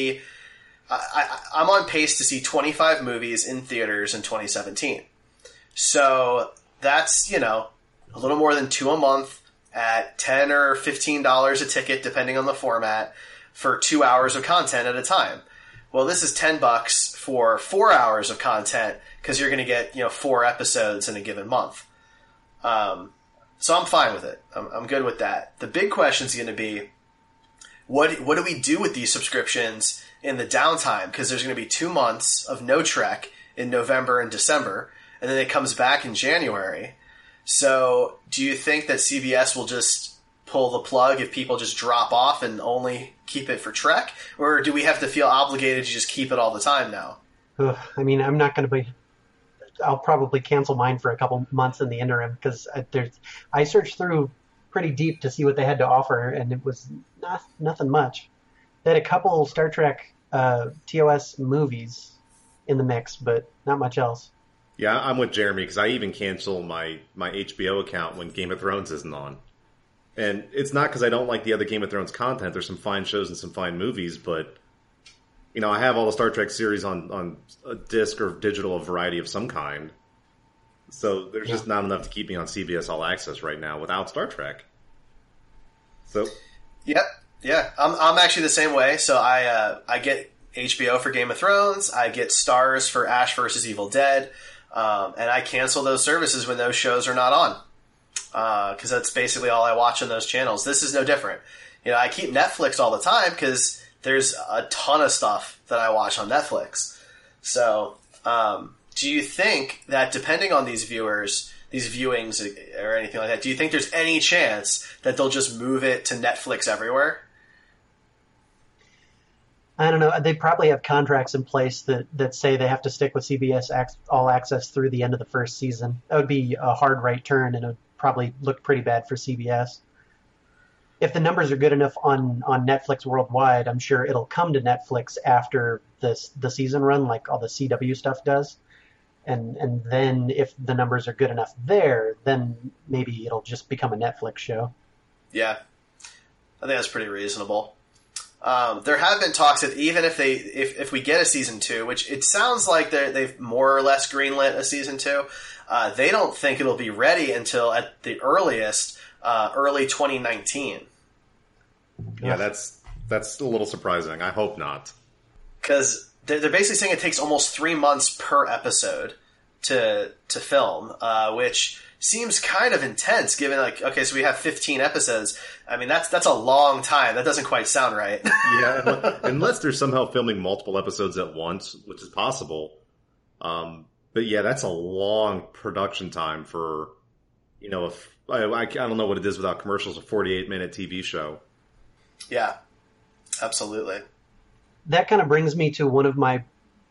I'm on pace to see 25 movies in theaters in 2017. So that's, a little more than 2 a month at $10 or $15 a ticket, depending on the format, for 2 hours of content at a time. Well, this is $10 for 4 hours of content because you're going to get 4 episodes in a given month. So I'm fine with it. I'm good with that. The big question is going to be, what do we do with these subscriptions in the downtime? Because there's going to be 2 months of no Trek in November and December, and then it comes back in January. So do you think that CBS will just pull the plug if people just drop off and only keep it for Trek? Or do we have to feel obligated to just keep it all the time now? I mean, I'm not going to be... I'll probably cancel mine for a couple months in the interim because I searched through pretty deep to see what they had to offer, and it was nothing much. They had a couple Star Trek TOS movies in the mix, but not much else. Yeah, I'm with Jeremy because I even cancel my HBO account when Game of Thrones isn't on. And it's not because I don't like the other Game of Thrones content. There's some fine shows and some fine movies, but I have all the Star Trek series on a disc or digital, a variety of some kind. So there's just not enough to keep me on CBS All Access right now without Star Trek. So, yep, yeah, I'm actually the same way. So I get HBO for Game of Thrones, I get Stars for Ash vs. Evil Dead, and I cancel those services when those shows are not on. Because that's basically all I watch on those channels. This is no different. I keep Netflix all the time because there's a ton of stuff that I watch on Netflix. So, do you think that depending on these viewings or anything like that, do you think there's any chance that they'll just move it to Netflix everywhere? I don't know. They probably have contracts in place that say they have to stick with CBS All Access through the end of the first season. That would be a hard right turn, and it would probably look pretty bad for CBS. If the numbers are good enough on Netflix worldwide, I'm sure it'll come to Netflix after the season run, like all the CW stuff does. And then if the numbers are good enough there, then maybe it'll just become a Netflix show. Yeah, I think that's pretty reasonable. There have been talks that even if we get a season 2, which it sounds like they've more or less greenlit a season 2, they don't think it'll be ready until at the earliest early 2019. Yeah, that's a little surprising. I hope not. Because they're basically saying it takes almost 3 months per episode to film, which seems kind of intense given, so we have 15 episodes. I mean, that's a long time. That doesn't quite sound right. Yeah, unless they're somehow filming multiple episodes at once, which is possible. But yeah, that's a long production time for, I don't know what it is without commercials, a 48-minute TV show. Yeah, absolutely. That kind of brings me to one of my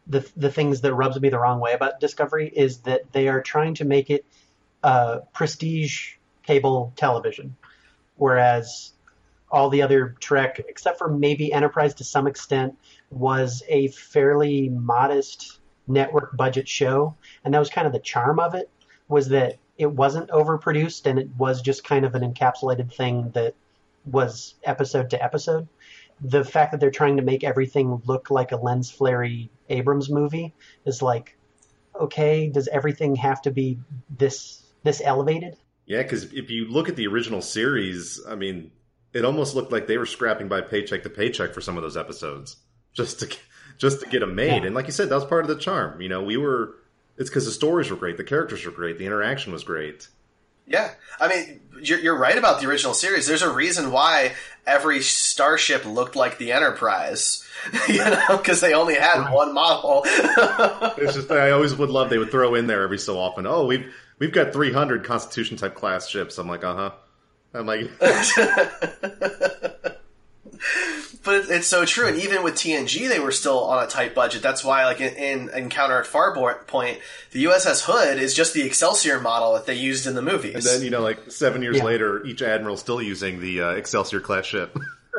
the things that rubs me the wrong way about Discovery is that they are trying to make it prestige cable television, whereas all the other Trek, except for maybe Enterprise to some extent, was a fairly modest network budget show, and that was kind of the charm of it, was that it wasn't overproduced and it was just kind of an encapsulated thing that was episode to episode. The fact that they're trying to make everything look like a lens flary Abrams movie is like, okay, does everything have to be this elevated? Yeah, because if you look at the original series, I mean, it almost looked like they were scrapping by paycheck to paycheck for some of those episodes just to get them made. Yeah. And like you said, that was part of the charm. You know, it's because the stories were great, the characters were great, the interaction was great. Yeah, I mean, you're right about the original series. There's a reason why every starship looked like the Enterprise, you know, because they only had one model. It's just, I always would love, they would throw in there every so often, oh, we've got 300 Constitution type class ships. I'm like, I'm like, but it's so true. And even with TNG, they were still on a tight budget. That's why, like in Encounter at Farpoint, the USS Hood is just the Excelsior model that they used in the movies. And then, you know, like 7 years later, each admiral's still using the Excelsior class ship.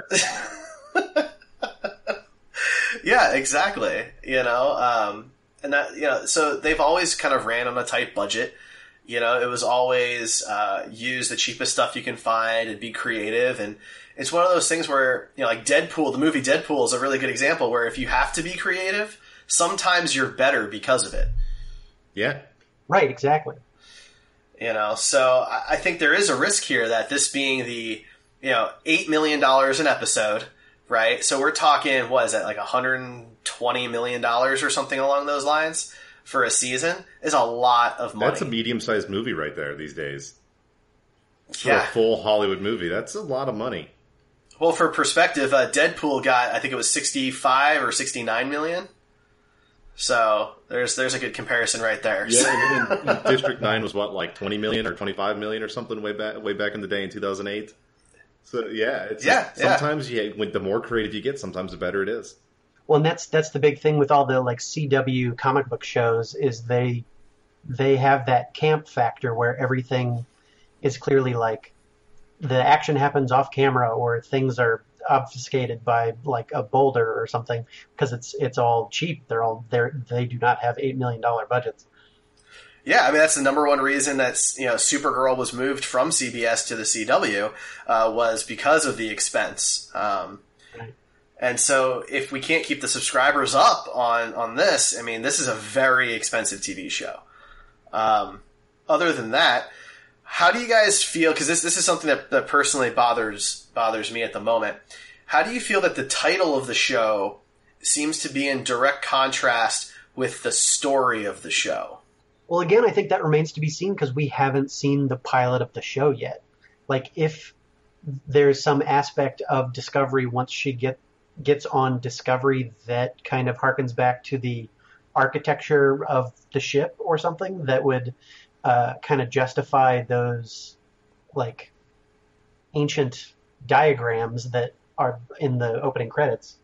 Yeah, exactly. You know, and that, you know, so they've always kind of ran on a tight budget. You know, it was always use the cheapest stuff you can find and be creative. And it's one of those things where, you know, like Deadpool, the movie Deadpool is a really good example where if you have to be creative, sometimes you're better because of it. Yeah. Right, exactly. You know, so I think there is a risk here that this being the, you know, $8 million an episode, right? So we're talking, what is that, like $120 million or something along those lines for a season is a lot of money. That's a medium-sized movie right there these days. For a full Hollywood movie, that's a lot of money. Well, for perspective, Deadpool got, I think it was 65 or 69 million. So there's a good comparison right there. Yeah, and District 9 was what, like 20 million or 25 million or something way back in the day in 2008. So yeah, sometimes the more creative you get, sometimes the better it is. Well, and that's the big thing with all the like CW comic book shows is they have that camp factor where everything is clearly like the action happens off camera or things are obfuscated by like a boulder or something because it's all cheap. They do not have $8 million budgets. Yeah, I mean that's the number one reason that, you know, Supergirl was moved from CBS to the CW was because of the expense. And so if we can't keep the subscribers up on this, I mean, this is a very expensive TV show. Other than that, how do you guys feel? Because this is something that personally bothers me at the moment. How do you feel that the title of the show seems to be in direct contrast with the story of the show? Well, again, I think that remains to be seen because we haven't seen the pilot of the show yet. Like, if there's some aspect of Discovery once she gets on Discovery that kind of harkens back to the architecture of the ship or something that would kind of justify those like ancient diagrams that are in the opening credits.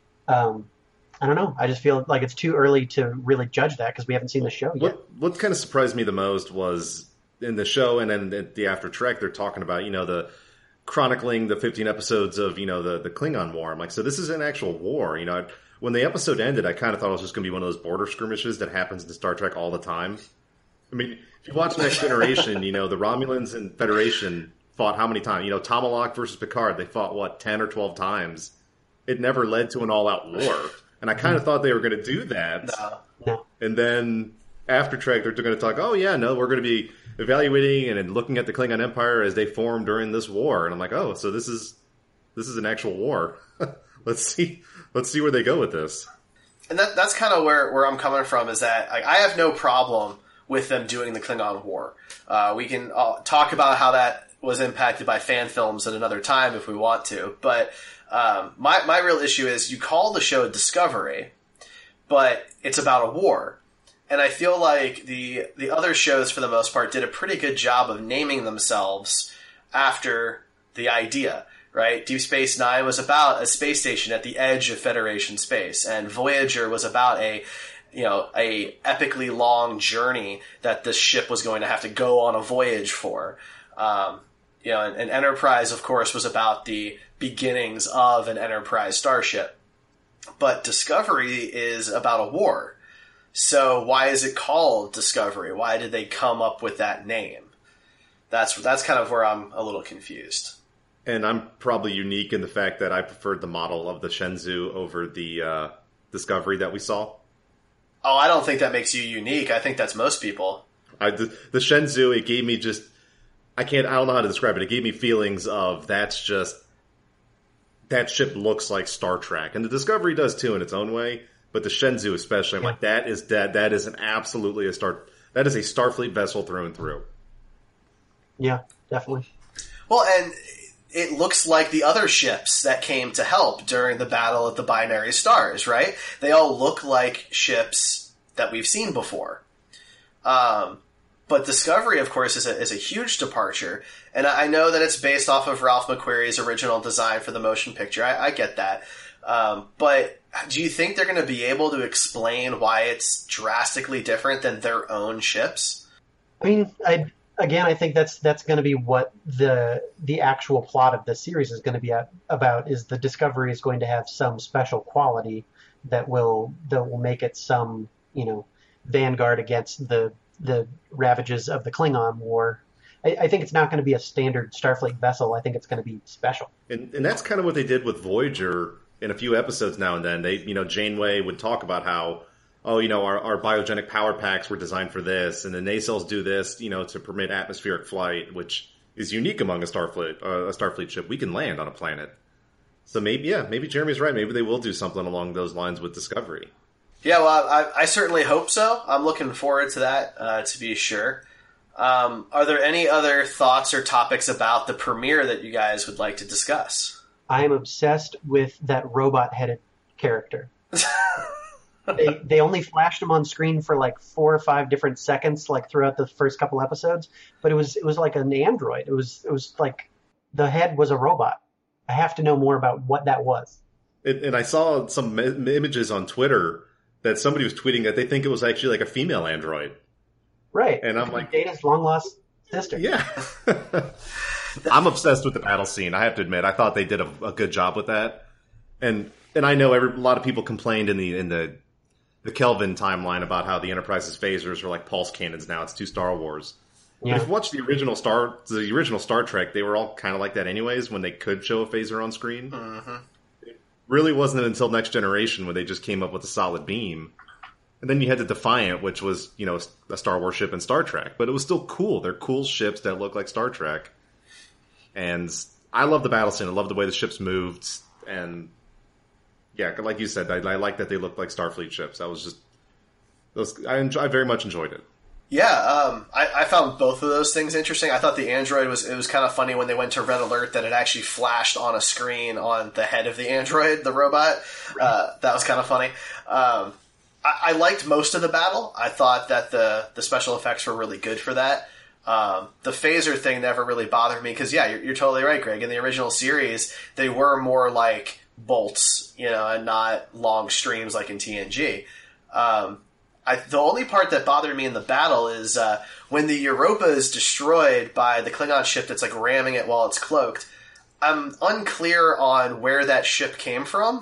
I don't know. I just feel like it's too early to really judge that because we haven't seen the show yet. What kind of surprised me the most was in the show and then at the After Trek, they're talking about, you know, the chronicling the 15 episodes of, you know, the Klingon War. I'm like, so this is an actual war. You know, when the episode ended, I kind of thought it was just going to be one of those border skirmishes that happens in Star Trek all the time. I mean, if you watch Next Generation, you know, the Romulans and Federation fought how many times? You know, Tomalak versus Picard, they fought, what, 10 or 12 times? It never led to an all-out war. And I kind of thought they were going to do that. No. And then after Trek, they're going to talk, oh, yeah, no, we're going to be evaluating and looking at the Klingon Empire as they formed during this war. And I'm like, oh, so this is an actual war. Let's see where they go with this. And that's kind of where I'm coming from is that I have no problem with them doing the Klingon War. We can talk about how that was impacted by fan films at another time if we want to. But my real issue is you call the show Discovery, but it's about a war. And I feel like the other shows, for the most part, did a pretty good job of naming themselves after the idea. right? Deep Space Nine was about a space station at the edge of Federation space, and Voyager was about a epically long journey that this ship was going to have to go on a voyage for. And Enterprise, of course, was about the beginnings of an Enterprise starship. But Discovery is about a war. So why is it called Discovery? Why did they come up with that name? That's kind of where I'm a little confused. And I'm probably unique in the fact that I preferred the model of the Shenzhou over the Discovery that we saw. Oh, I don't think that makes you unique. I think that's most people. The Shenzhou, it gave me just... I don't know how to describe it. It gave me feelings of that ship looks like Star Trek. And the Discovery does too in its own way. But the Shenzhou especially, I'm like, that is absolutely a Starfleet vessel through and through. Yeah, definitely. Well, and it looks like the other ships that came to help during the Battle of the Binary Stars, right? They all look like ships that we've seen before. But Discovery, of course, is a huge departure. And I know that it's based off of Ralph McQuarrie's original design for the motion picture. I get that. But do you think they're going to be able to explain why it's drastically different than their own ships? I mean, I think that's going to be what the actual plot of the series is going to be about. Is the Discovery is going to have some special quality that will make it some vanguard against the ravages of the Klingon War. I think it's not going to be a standard Starfleet vessel. I think it's going to be special. And that's kind of what they did with Voyager in a few episodes now and then. They, Janeway would talk about how, our biogenic power packs were designed for this, and the nacelles do this, to permit atmospheric flight, which is unique among a Starfleet ship. We can land on a planet. So maybe Jeremy's right. Maybe they will do something along those lines with Discovery. Yeah, well, I certainly hope so. I'm looking forward to that, to be sure. Are there any other thoughts or topics about the premiere that you guys would like to discuss? I am obsessed with that robot-headed character. They only flashed him on screen for like 4 or 5 different seconds, like throughout the first couple episodes. But it was like an android. It was like the head was a robot. I have to know more about what that was. And I saw some images on Twitter that somebody was tweeting that they think it was actually like a female android. Right. And I'm like, Data's long lost sister. Yeah. I'm obsessed with the battle scene. I have to admit, I thought they did a good job with that. And I know a lot of people complained in the Kelvin timeline about how the Enterprise's phasers are like pulse cannons now. It's too Star Wars. Yeah. But if you watch the original Star Trek, they were all kind of like that anyways when they could show a phaser on screen. Mm-hmm. It really wasn't until Next Generation when they just came up with a solid beam. And then you had the Defiant, which was, a Star Wars ship in Star Trek. But it was still cool. They're cool ships that look like Star Trek. And I love the battle scene. I love the way the ships moved. And yeah, like you said, I like that they looked like Starfleet ships. I very much enjoyed it. Yeah, I found both of those things interesting. I thought the android was kind of funny when they went to Red Alert that it actually flashed on a screen on the head of the android, the robot. That was kind of funny. I liked most of the battle. I thought that the special effects were really good for that. The phaser thing never really bothered me because, yeah, you're totally right, Greg. In the original series, they were more like bolts, and not long streams like in TNG. The only part that bothered me in the battle is when the Europa is destroyed by the Klingon ship that's like ramming it while it's cloaked. I'm unclear on where that ship came from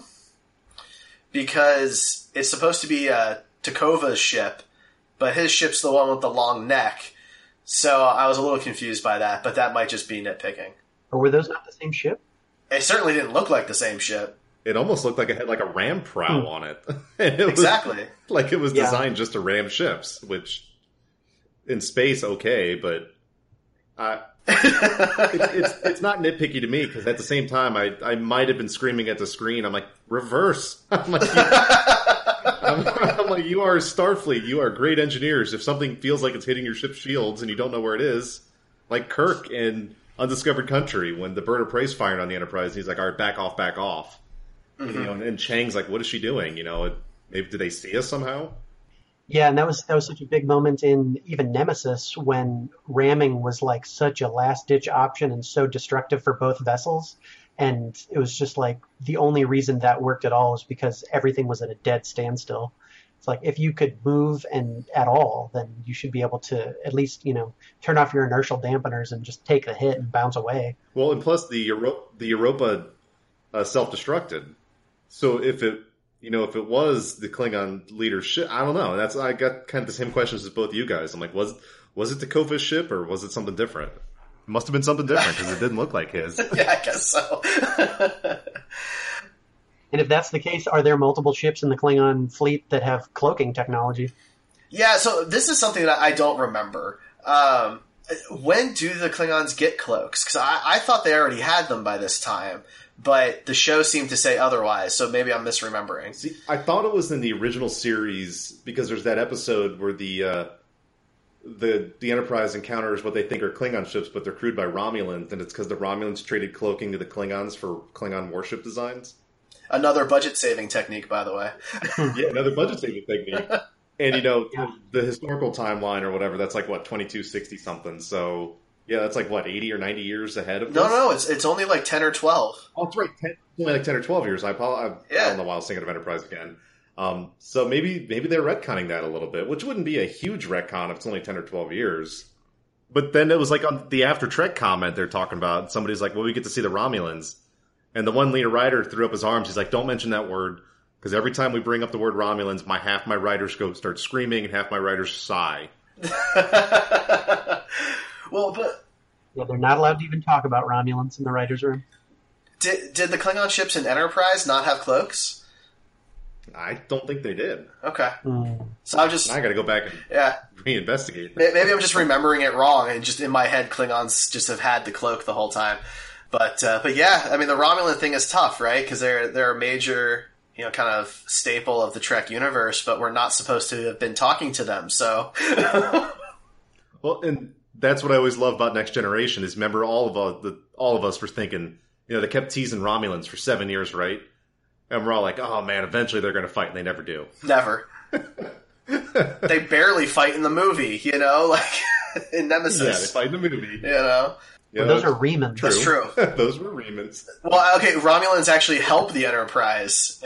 because it's supposed to be Takova's ship, but his ship's the one with the long neck. So I was a little confused by that, but that might just be nitpicking. Or were those not the same ship? It certainly didn't look like the same ship. It almost looked like it had like a ram prow on it. Exactly. Like it was designed just to ram ships, which in space, okay, but it's not nitpicky to me because at the same time, I might have been screaming at the screen. I'm like, reverse. I'm like, you are Starfleet. You are great engineers. If something feels like it's hitting your ship's shields and you don't know where it is, like Kirk in Undiscovered Country when the bird of prey's firing on the Enterprise, he's like, all right, back off, back off. Mm-hmm. And Chang's like, what is she doing? Maybe did they see us somehow? Yeah, and that was such a big moment in even Nemesis when ramming was like such a last ditch option and so destructive for both vessels And it was just like the only reason that worked at all is because everything was at a dead standstill. It's like if you could move and at all, then you should be able to at least, turn off your inertial dampeners and just take the hit and bounce away. Well, and plus the Europa self-destructed. So if it was the Klingon leader's ship, I don't know. I got kind of the same questions as both of you guys. I'm like, was it the Kofis ship or was it something different? It must have been something different because it didn't look like his. Yeah, I guess so. And if that's the case, are there multiple ships in the Klingon fleet that have cloaking technology? Yeah, so this is something that I don't remember. When do the Klingons get cloaks? Because I thought they already had them by this time, but the show seemed to say otherwise, so maybe I'm misremembering. See, I thought it was in the original series because there's that episode where the Enterprise encounters what they think are Klingon ships, but they're crewed by Romulans, and it's because the Romulans traded cloaking to the Klingons for Klingon warship designs. Another budget-saving technique, by the way. Yeah, another budget-saving technique. And, the historical timeline or whatever, that's like, 2260-something. So, yeah, that's like, 80 or 90 years ahead of this? No, it's only like 10 or 12. Oh, that's right. Only like 10 or 12 years. I don't know why I was thinking of Enterprise again. So maybe they're retconning that a little bit, which wouldn't be a huge retcon if it's only 10 or 12 years. But then it was like on the After Trek comment they're talking about, somebody's like, well, we get to see the Romulans. And the one leader writer threw up his arms. He's like, don't mention that word. Because every time we bring up the word Romulans, half my writers start screaming and half my writers sigh. Well, but... Yeah, they're not allowed to even talk about Romulans in the writer's room. Did the Klingon ships in Enterprise not have cloaks? I don't think they did. Okay. So I'm just... I gotta go back and reinvestigate. Maybe I'm just remembering it wrong, and just in my head, Klingons just have had the cloak the whole time. But yeah, I mean, the Romulan thing is tough, right? Because they're a major, kind of staple of the Trek universe, but we're not supposed to have been talking to them, so... Well, and that's what I always love about Next Generation is, remember, all of us were thinking, they kept teasing Romulans for 7 years, right? And we're all like, oh man, eventually they're going to fight, and they never do. Never. They barely fight in the movie, like in Nemesis. Yeah, they fight in the movie. Yeah, those are Remans. That's true. Those were Remans. Well, okay, Romulans actually help the Enterprise.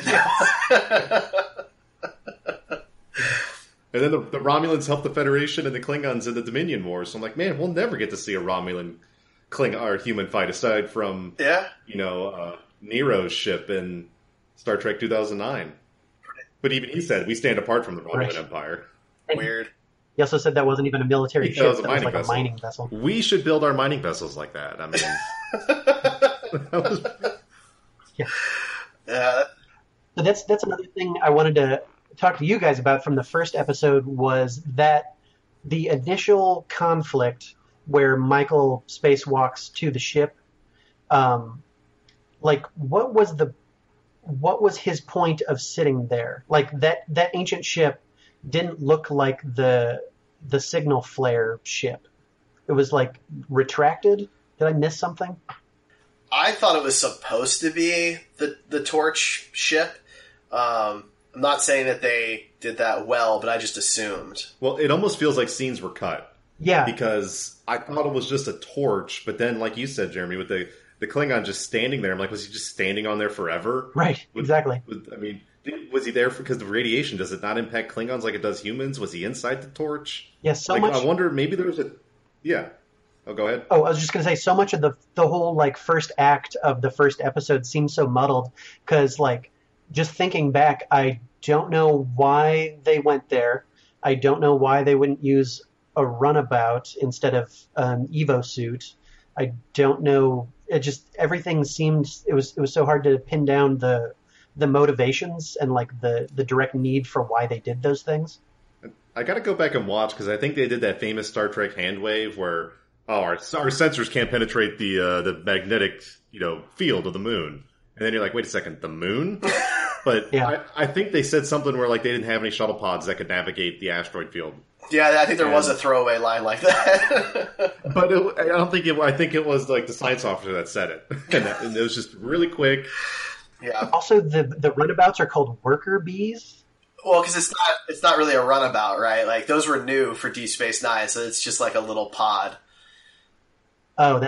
And then the Romulans help the Federation and the Klingons in the Dominion Wars. So I'm like, man, we'll never get to see a Romulan Klingon or human fight aside from Nero's ship in Star Trek 2009. But even he said, we stand apart from the Romulan Empire. Weird. He also said that wasn't even a military ship, that was like a mining vessel. We should build our mining vessels like that. I mean... So that's another thing I wanted to talk to you guys about from the first episode, was that the initial conflict where Michael spacewalks to the ship, what was his point of sitting there? Like that ancient ship didn't look like the signal flare ship. It was like retracted. Did I miss something? I thought it was supposed to be the torch ship. I'm not saying that they did that well, but I just assumed. Well, it almost feels like scenes were cut. Yeah. Because I thought it was just a torch, but then, like you said, Jeremy, with the Klingon just standing there, I'm like, was he just standing on there forever? Right, exactly. Was he there because the radiation, does it not impact Klingons like it does humans? Was he inside the torch? Yes, so much. I wonder, maybe there was a... Yeah. Oh, go ahead. Oh, I was just going to say, so much of the whole, first act of the first episode seems so muddled, because, just thinking back, I don't know why they went there. I don't know why they wouldn't use a runabout instead of an Evo suit. I don't know. It just, everything seemed, it was so hard to pin down the motivations and the direct need for why they did those things. I got to go back and watch, because I think they did that famous Star Trek hand wave where our sensors can't penetrate the magnetic field of the moon, and then you're like, wait a second, the moon? But yeah. I think they said something where they didn't have any shuttle pods that could navigate the asteroid field. Yeah, I think there was a throwaway line like that. But I think it was the science officer that said it, and it was just really quick. Yeah. Also, the runabouts are called worker bees. Well, because it's not really a runabout, right? Those were new for Deep Space Nine, so it's just like a little pod. Oh,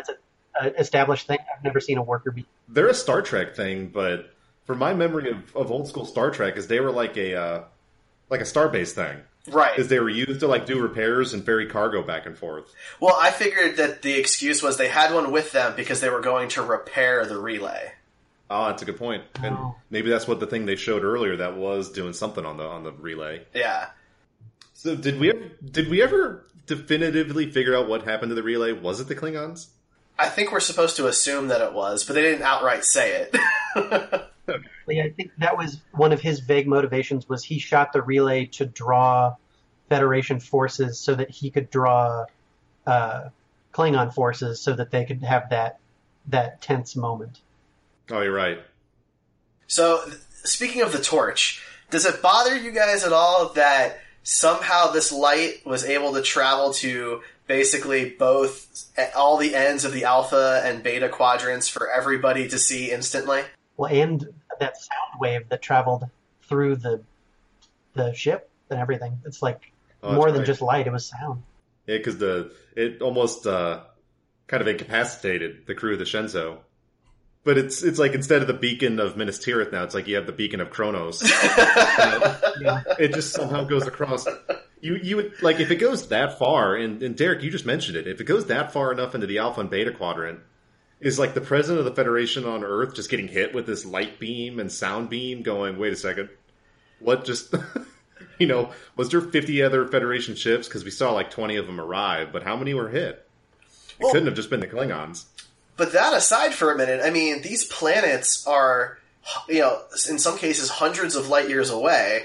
an established thing. I've never seen a worker bee. They're a Star Trek thing, but from my memory of old school Star Trek, is they were like a starbase thing. Right. Because they were used to like do repairs and ferry cargo back and forth. Well, I figured that the excuse was they had one with them because they were going to repair the relay. Oh, that's a good point. And maybe that's what the thing they showed earlier that was doing something on the relay. Yeah. So did we ever definitively figure out what happened to the relay? Was it the Klingons? I think we're supposed to assume that it was, but they didn't outright say it. Yeah, I think that was one of his vague motivations. Was he shot the relay to draw Federation forces so that he could draw Klingon forces so that they could have that tense moment. Oh, you're right. So, speaking of the torch, does it bother you guys at all that somehow this light was able to travel to basically all the ends of the alpha and beta quadrants for everybody to see instantly? Well, and that sound wave that traveled through the ship and everything. It's like more than just light. It was sound. Yeah, because it almost kind of incapacitated the crew of the Shenzhou. But it's like instead of the beacon of Minas Tirith now, it's like you have the beacon of Kronos. Yeah. It just somehow goes across. You would like if it goes that far, and Derek, you just mentioned it. If it goes that far enough into the Alpha and Beta quadrant, is like the president of the Federation on Earth just getting hit with this light beam and sound beam, going, "Wait a second, what just?" Was there 50 other Federation ships? Because we saw like 20 of them arrive, but how many were hit? It couldn't have just been the Klingons. But that aside for a minute, I mean, these planets are, in some cases hundreds of light years away.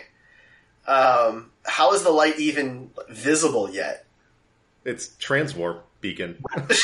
How is the light even visible yet? It's transwarp beacon.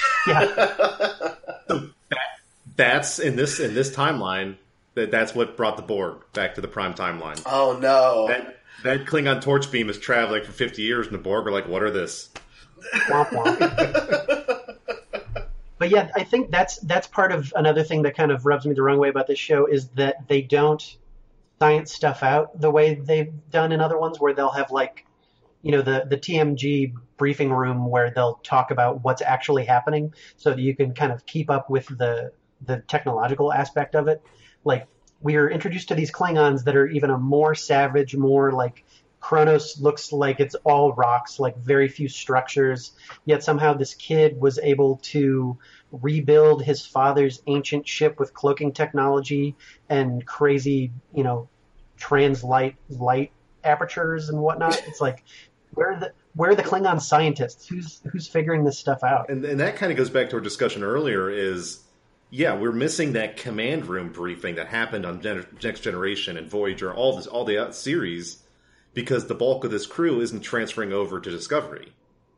Yeah. So that's in this timeline. That's what brought the Borg back to the prime timeline. Oh no! That Klingon torch beam is traveling for 50 years, and the Borg are like, "What are this?" Womp womp. But yeah, I think that's part of another thing that kind of rubs me the wrong way about this show is that they don't science stuff out the way they've done in other ones, where they'll have like, the TMG briefing room where they'll talk about what's actually happening, so that you can kind of keep up with the technological aspect of it. Like, we are introduced to these Klingons that are even a more savage, more like Kronos looks like it's all rocks, like very few structures, yet somehow this kid was able to rebuild his father's ancient ship with cloaking technology and crazy, translite light apertures and whatnot. It's like, where are the Klingon scientists? Who's figuring this stuff out? And that kind of goes back to our discussion earlier is, yeah, we're missing that command room briefing that happened on Next Generation and Voyager, all the series, because the bulk of this crew isn't transferring over to Discovery.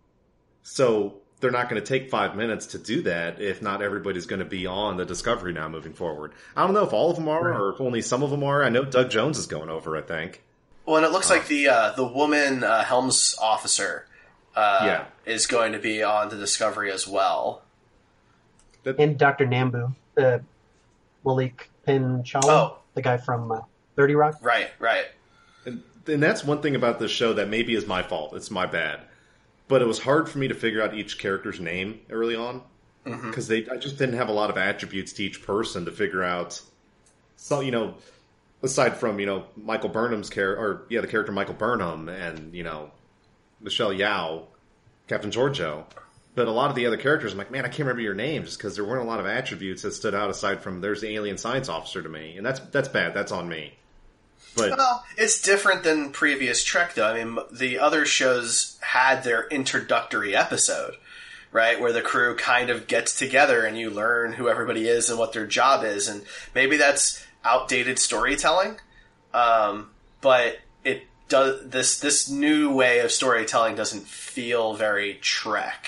So they're not going to take 5 minutes to do that if not everybody's going to be on the Discovery now moving forward. I don't know if all of them are or if only some of them are. I know Doug Jones is going over, I think. Well, and it looks like the woman Helms officer is going to be on the Discovery as well. And Dr. Nambu, Malik Pinchala, the guy from 30 Rock. Right. And that's one thing about this show that maybe is my fault. It's my bad. But it was hard for me to figure out each character's name early on. Because I just didn't have a lot of attributes to each person to figure out. So, aside from, Michael Burnham's character, the character Michael Burnham and, Michelle Yao, Captain Giorgio. But a lot of the other characters, I'm like, man, I can't remember your name just because there weren't a lot of attributes that stood out aside from there's the alien science officer to me. And that's bad. That's on me. But well, it's different than previous Trek, though. I mean, the other shows had their introductory episode, right, where the crew kind of gets together and you learn who everybody is and what their job is. And maybe that's outdated storytelling, but it does. This new way of storytelling doesn't feel very Trek.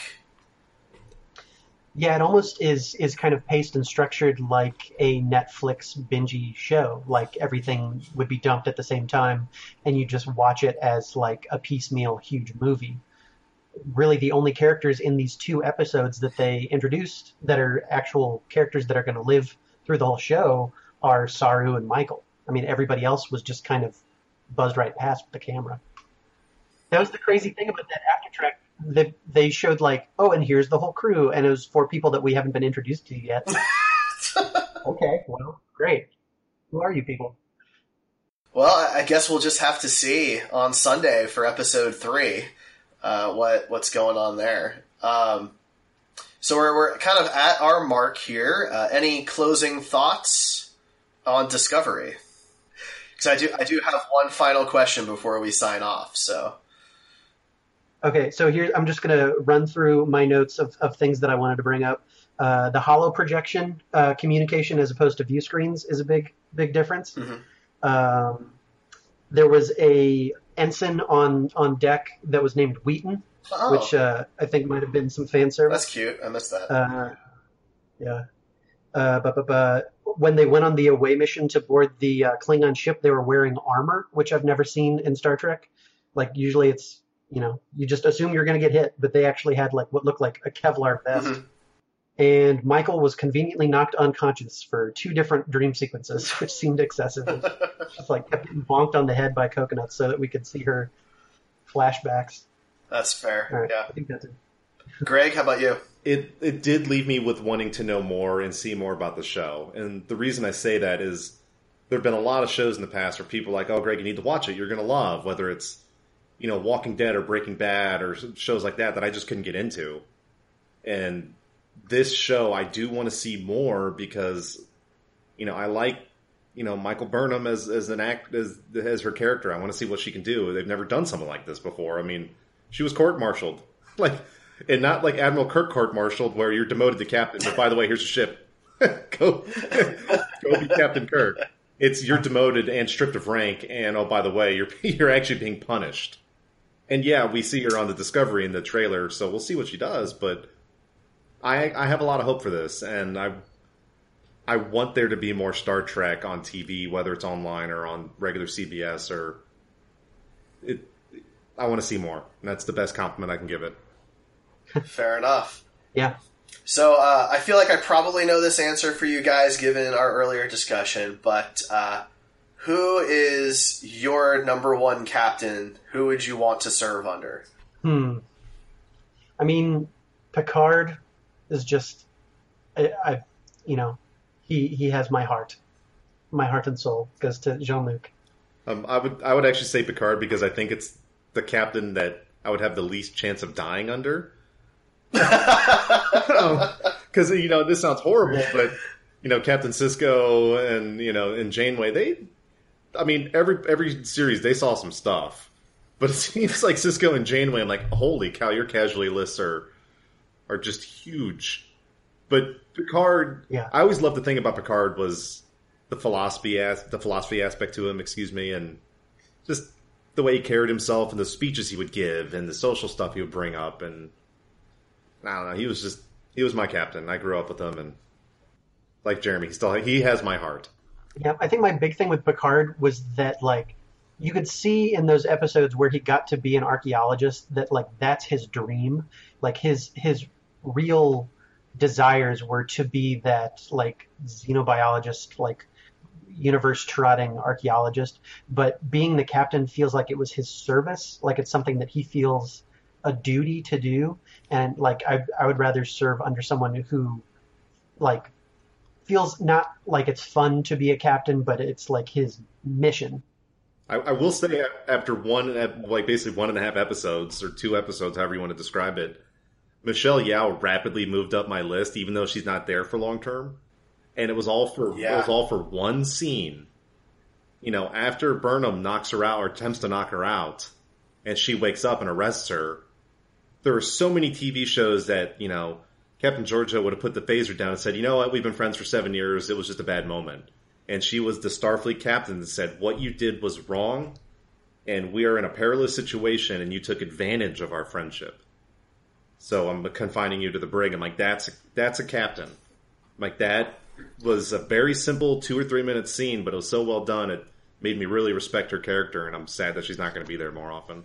Yeah, it almost is kind of paced and structured like a Netflix bingey show. Like everything would be dumped at the same time, and you just watch it as like a piecemeal huge movie. Really, the only characters in these 2 episodes that they introduced that are actual characters that are going to live through the whole show are Saru and Michael. I mean, everybody else was just kind of buzzed right past with the camera. That was the crazy thing about that After Trek they showed like, oh, and here's the whole crew, and it was for people that we haven't been introduced to yet. Okay, well, great. Who are you people? Well, I guess we'll just have to see on Sunday for episode 3 what's going on there. So we're kind of at our mark here. Any closing thoughts on Discovery? Because I do have one final question before we sign off. So Okay, so here I'm just going to run through my notes of things that I wanted to bring up. The holo projection communication as opposed to view screens is a big difference. Mm-hmm. There was a ensign on deck that was named Wheaton, which I think might have been some fan service. That's cute. I missed that. Yeah. But when they went on the away mission to board the Klingon ship, they were wearing armor, which I've never seen in Star Trek. Like usually it's, you just assume you're going to get hit, but they actually had like what looked like a Kevlar vest. Mm-hmm. And Michael was conveniently knocked unconscious for 2 different dream sequences, which seemed excessive. Just like kept getting bonked on the head by coconuts so that we could see her flashbacks. That's fair. All right, Yeah. I think that's it. Greg, how about you? It did leave me with wanting to know more and see more about the show. And the reason I say that is there have been a lot of shows in the past where people are like, oh, Greg, you need to watch it. You're going to love, whether it's, Walking Dead or Breaking Bad or shows like that I just couldn't get into. And this show, I do want to see more because, I like, Michael Burnham as her character. I want to see what she can do. They've never done something like this before. I mean, she was court-martialed. And not like Admiral Kirk court-martialed where you're demoted to captain, but by the way, here's your ship. go be Captain Kirk. You're demoted and stripped of rank, and oh, by the way, you're actually being punished. And yeah, we see her on the Discovery in the trailer, so we'll see what she does, but I have a lot of hope for this, and I want there to be more Star Trek on TV, whether it's online or on regular CBS, I want to see more, and that's the best compliment I can give it. Fair enough. Yeah. So I feel like I probably know this answer for you guys given our earlier discussion, but who is your number 1 captain? Who would you want to serve under? I mean, Picard is just, he has my heart and soul goes to Jean-Luc. I would actually say Picard because I think it's the captain that I would have the least chance of dying under. Because this sounds horrible, but Captain Sisko and Janeway, every series they saw some stuff, but it seems like Sisko and Janeway, I'm like, holy cow, your casualty lists are just huge. But Picard, yeah. I always loved the thing about Picard was the philosophy aspect to him, and just the way he carried himself and the speeches he would give and the social stuff he would bring up, and I don't know, he was my captain. I grew up with him, and like Jeremy, he has my heart. Yeah, I think my big thing with Picard was that, like, you could see in those episodes where he got to be an archaeologist that, like, that's his dream. Like, his real desires were to be that, like, xenobiologist, like, universe-trotting archaeologist. But being the captain feels like it was his service. Like, it's something that he feels a duty to do. And, like, I would rather serve under someone who, like, feels not like it's fun to be a captain, but it's like his mission. I will say after basically 1.5 episodes or 2 episodes, however you want to describe it, Michelle Yeoh rapidly moved up my list, even though she's not there for long term. And it was all for one scene. After Burnham knocks her out or attempts to knock her out, and she wakes up and arrests her, there are so many TV shows that, Captain Georgiou would have put the phaser down and said, you know what, we've been friends for 7 years, it was just a bad moment. And she was the Starfleet captain that said, what you did was wrong, and we are in a perilous situation, and you took advantage of our friendship. So I'm confining you to the brig. I'm like, that's a captain. I'm like, that was a very simple 2 or 3 minute scene, but it was so well done, it made me really respect her character, and I'm sad that she's not going to be there more often.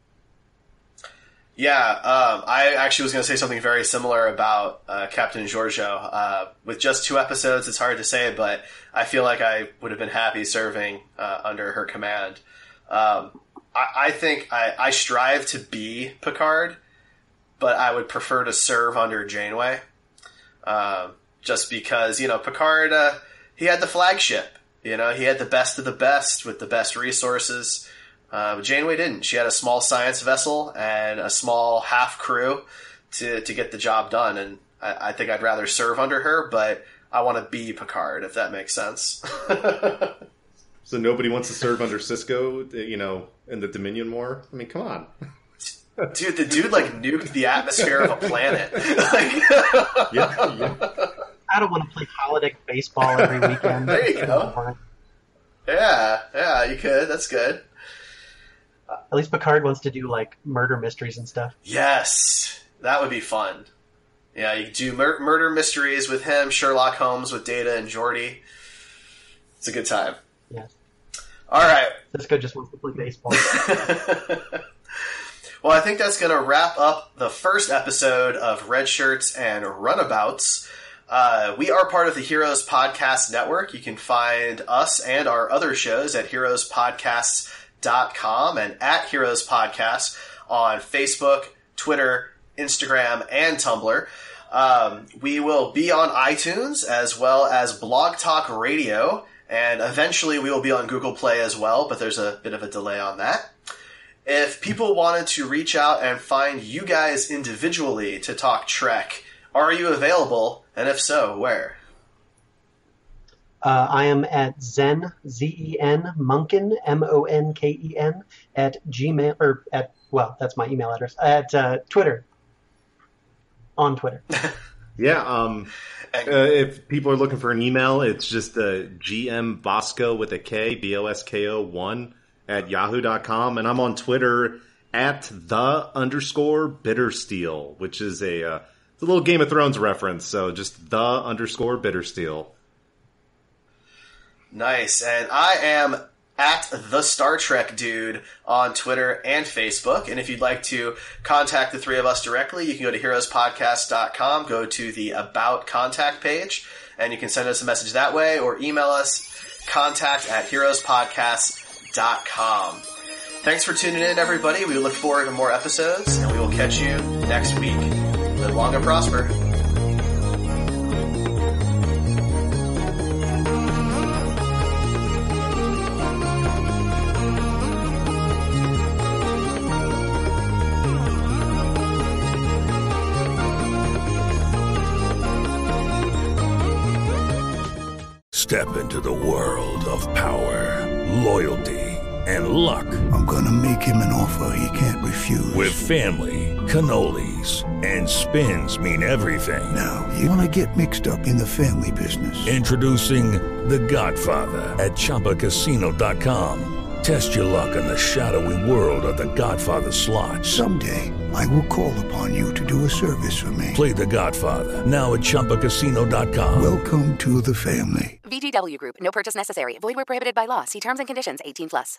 Yeah, I actually was going to say something very similar about Captain Georgiou. With just 2 episodes, it's hard to say, but I feel like I would have been happy serving under her command. I think I strive to be Picard, but I would prefer to serve under Janeway. Just because, Picard, he had the flagship. He had the best of the best with the best resources. But Janeway didn't. She had a small science vessel and a small half crew to get the job done. And I think I'd rather serve under her, but I want to be Picard, if that makes sense. So nobody wants to serve under Sisko, in the Dominion War? I mean, come on. Dude, the dude, nuked the atmosphere of a planet. Yeah. I don't want to play holodeck baseball every weekend. There you go. Yeah, you could. That's good. At least Picard wants to do, murder mysteries and stuff. Yes, that would be fun. Yeah, you do murder mysteries with him, Sherlock Holmes with Data and Geordi. It's a good time. Yes. All right. Sisko just wants to play baseball. Well, I think that's going to wrap up the first episode of Red Shirts and Runabouts. We are part of the Heroes Podcast Network. You can find us and our other shows at heroespodcasts.com and at Heroes Podcast on Facebook, Twitter, Instagram, and Tumblr. We will be on iTunes as well as Blog Talk Radio, and eventually we will be on Google Play as well, but there's a bit of a delay on that. If people wanted to reach out and find you guys individually to talk Trek, are you available? And if so, where? I am at Zen, Z-E-N, Monken, M-O-N-K-E-N, at Gmail, that's my email address, at Twitter. On Twitter. Yeah, if people are looking for an email, it's just GM Bosco with a K, B-O-S-K-O 1 at yahoo.com. And I'm on Twitter at _Bittersteel, which is it's a little Game of Thrones reference. So just _Bittersteel. Nice. And I am at the Star Trek Dude on Twitter and Facebook. And if you'd like to contact the three of us directly, you can go to heroespodcast.com, go to the About Contact page, and you can send us a message that way, or email us, contact@heroespodcast.com. Thanks for tuning in, everybody. We look forward to more episodes, and we will catch you next week. Live long and prosper. Step into the world of power, loyalty, and luck. I'm gonna make him an offer he can't refuse. With family, cannolis, and spins mean everything. Now, you wanna get mixed up in the family business. Introducing The Godfather at ChumbaCasino.com. Test your luck in the shadowy world of The Godfather slot. Someday, I will call upon you to do a service for me. Play The Godfather, now at ChumbaCasino.com. Welcome to the family. VGW Group. No purchase necessary. Void where prohibited by law. See terms and conditions. 18+.